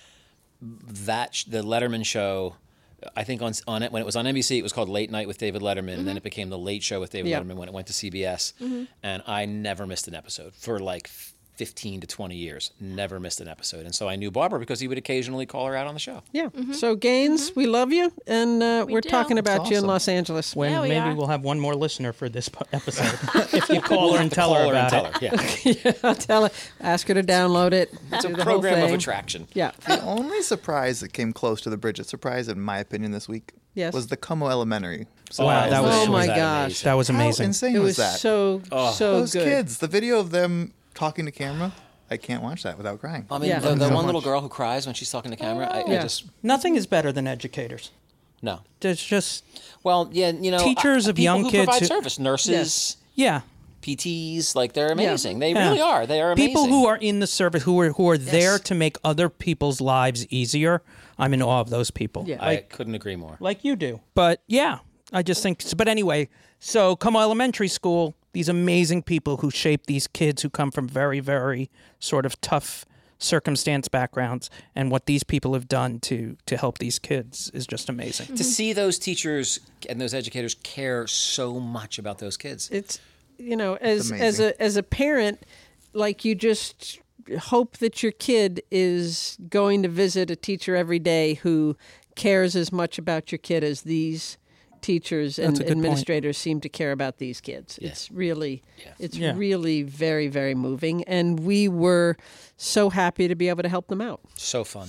That the Letterman Show. I think on on it when it was on N B C, it was called Late Night with David Letterman, mm-hmm. and then it became the Late Show with David yep. Letterman when it went to C B S. Mm-hmm. And I never missed an episode for like fifteen to twenty years. Never missed an episode, and so I knew Barbara because he would occasionally call her out on the show. Yeah. Mm-hmm. So Gaines, mm-hmm. we love you, and uh, we we're do. talking about That's you in awesome. Los Angeles. When Yeah, we maybe are. we'll have one more listener for this po- episode. If you call We'll her have and to tell call her and about tell it. her. Yeah. yeah, tell her, ask her to download it. It's a do the whole program of thing. attraction. Yeah. The only surprise that came close to the Bridget surprise, in my opinion, this week Yes. was the Como Elementary. Oh, wow, that was, Oh my was that gosh. amazing. that was How amazing. insane It was was that? so Oh. so Those good. kids, the video of them talking to camera, I can't watch that without crying. I mean, Yeah. the, the So one little much. girl who cries when she's talking to camera. I, I Yeah. just Nothing is better than educators. no. There's just, Well, yeah, you know, Teachers uh, of people young who kids provide who- service, nurses, yeah. P Ts, like they're amazing. They Yeah. really are. They are amazing. People who are in the service, who are who are there Yes. to make other people's lives easier. I'm in awe of those people. Yeah. I couldn't agree more. Like you do. But yeah, I just think. But anyway, so Como Elementary School, these amazing people who shape these kids who come from very, very sort of tough circumstance backgrounds, and what these people have done to to help these kids is just amazing. To see those teachers and those educators care so much about those kids. It's you know, as amazing. as a as a parent, like you just hope that your kid is going to visit a teacher every day who cares as much about your kid as these teachers and That's a good point. administrators seem to care about these kids. Yeah. It's really Yeah. it's Yeah. really very very moving, and we were so happy to be able to help them out. So fun.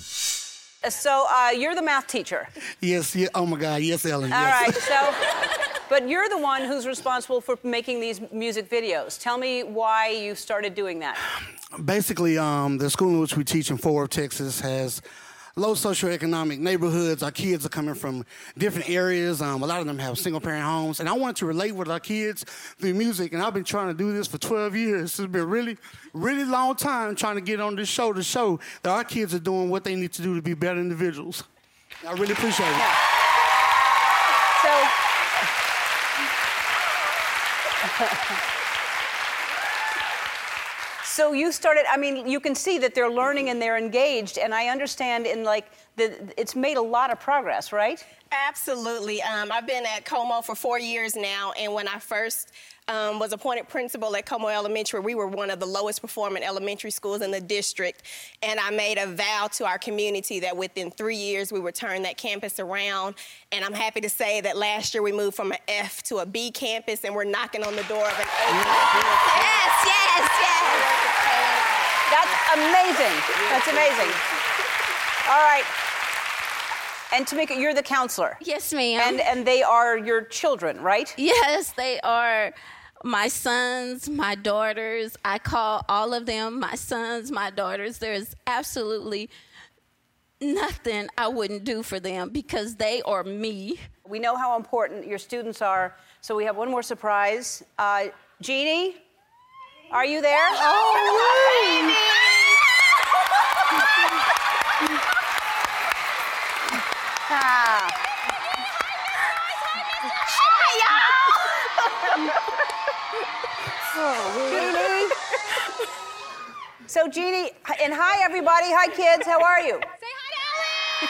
So uh, you're the math teacher. Yes, yeah. Oh my God, yes, Ellen. All yes. right. So, but you're the one who's responsible for making these music videos. Tell me why you started doing that. Basically, um, the school in which we teach in Fort Worth, Texas, has low socioeconomic neighborhoods. Our kids are coming from different areas. Um, a lot of them have single-parent homes, and I wanted to relate with our kids through music. And I've been trying to do this for twelve years. It's been a really, really long time trying to get on this show to show that our kids are doing what they need to do to be better individuals. I really appreciate it. Yeah. So. So you started, I mean, you can see that they're learning and they're engaged, and I understand in like the, it's made a lot of progress, right? Absolutely. Um, I've been at Como for four years now, and when I first um, was appointed principal at Como Elementary, we were one of the lowest performing elementary schools in the district, and I made a vow to our community that within three years we would turn that campus around, and I'm happy to say that last year we moved from an F to a B campus, and we're knocking on the door of an A. Yes, yes, yes. That's amazing. That's amazing. All right. And Tamika, you're the counselor. Yes, ma'am. And and they are your children, right? Yes, they are my sons, my daughters. I call all of them my sons, my daughters. There's absolutely nothing I wouldn't do for them because they are me. We know how important your students are, so we have one more surprise. Uh, Jeannie, are you there? Oh, baby! Ah. Jeannie. So Jeannie, and hi everybody. Hi kids, how are you? Say hi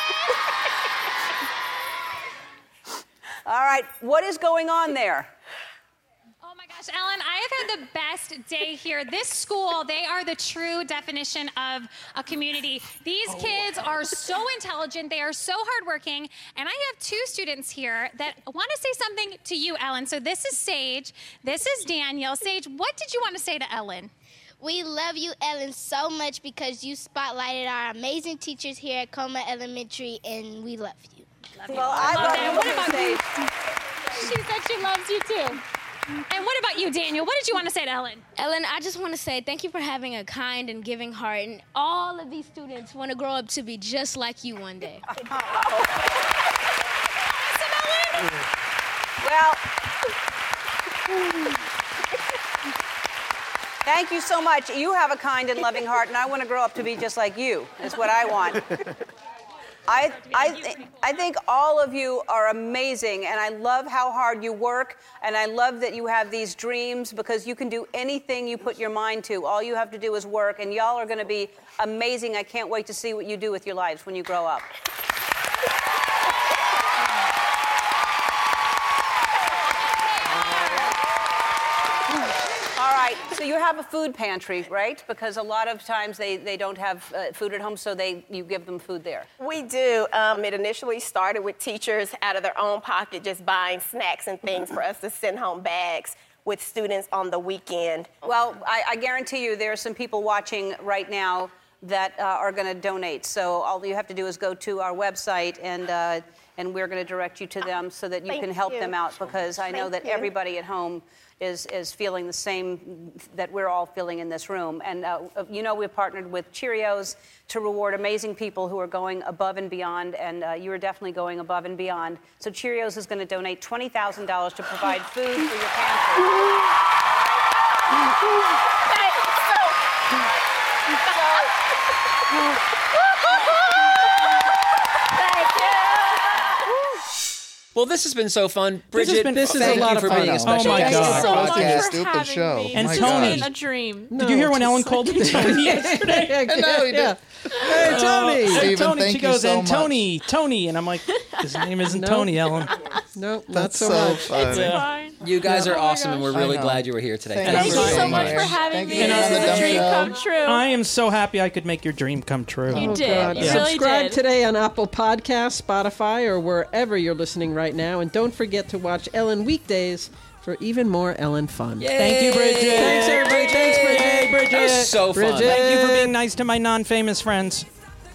to Ellen. All right, what is going on there? Oh my gosh, Ellen, I have had the best day here. This school, they are the true definition of a community. These oh, kids wow. are so intelligent, they are so hardworking, and I have two students here that want to say something to you, Ellen. So this is Sage, this is Daniel. Sage, what did you want to say to Ellen? We love you, Ellen, so much because you spotlighted our amazing teachers here at Como Elementary, and we love you. Love well, you. I love you. What about you? She said she loves you too. And what about you, Daniel? What did you want to say to Ellen? Ellen, I just want to say thank you for having a kind and giving heart, and all of these students want to grow up to be just like you one day. Well, thank you so much. You have a kind and loving heart, and I want to grow up to be just like you, is what I want. I, I, th- I think all of you are amazing, and I love how hard you work, and I love that you have these dreams because you can do anything you put your mind to. All you have to do is work, and y'all are going to be amazing. I can't wait to see what you do with your lives when you grow up. All right, so you have a food pantry, right? Because a lot of times they, they don't have uh, food at home, so they you give them food there. We do. Um, it initially started with teachers out of their own pocket just buying snacks and things for us to send home bags with students on the weekend. Well, I, I guarantee you there are some people watching right now that uh, are going to donate. So all you have to do is go to our website, and uh, and we're going to direct you to them so that you Thank can help you. them out, because I know Thank that you. everybody at home is is feeling the same that we're all feeling in this room. And uh, you know, we've partnered with Cheerios to reward amazing people who are going above and beyond, and uh, you are definitely going above and beyond. So Cheerios is going to donate twenty thousand dollars to provide food for your pantry. Well, this has been so fun. Bridget, This has been- this is a thank lot you of for fun. being a Oh special my guest. God. Thank you so much Podcast, for stupid having show. me. And My Tony. It's been a dream. Did you hear when Ellen called him Tony yesterday? yeah, No, he yeah. Hey, Tony. And Steven, Tony, thank she you goes, so and Tony, Tony, and I'm like, his name isn't No. Tony, Ellen. No, not That's so, so much. funny. It's Yeah. fine. You guys are Oh my awesome, and we're gosh. really I know. glad you were here today. Thank Thank you you so so much much. for having Thank me. you. This On the is a dumb dream show. come true. I am so happy I could make your dream come true. You Oh, did. God. You really Subscribe did. today on Apple Podcasts, Spotify, or wherever you're listening right now. And don't forget to watch Ellen weekdays for even more Ellen fun. Thank you, Bridget. Thanks, everybody. Thanks, Bridget. Hey, Bridget. That was so fun. Bridget. Thank you for being nice to my non-famous friends.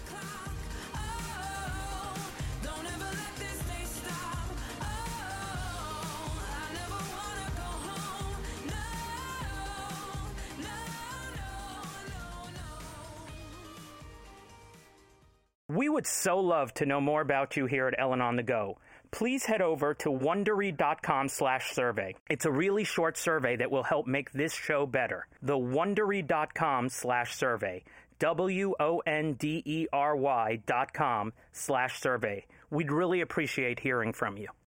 We would so love to know more about you here at Ellen on the Go. Please head over to Wondery.com slash survey. It's a really short survey that will help make this show better. The Wondery.com slash survey. W O N D E R Y dot com slash survey. We'd really appreciate hearing from you.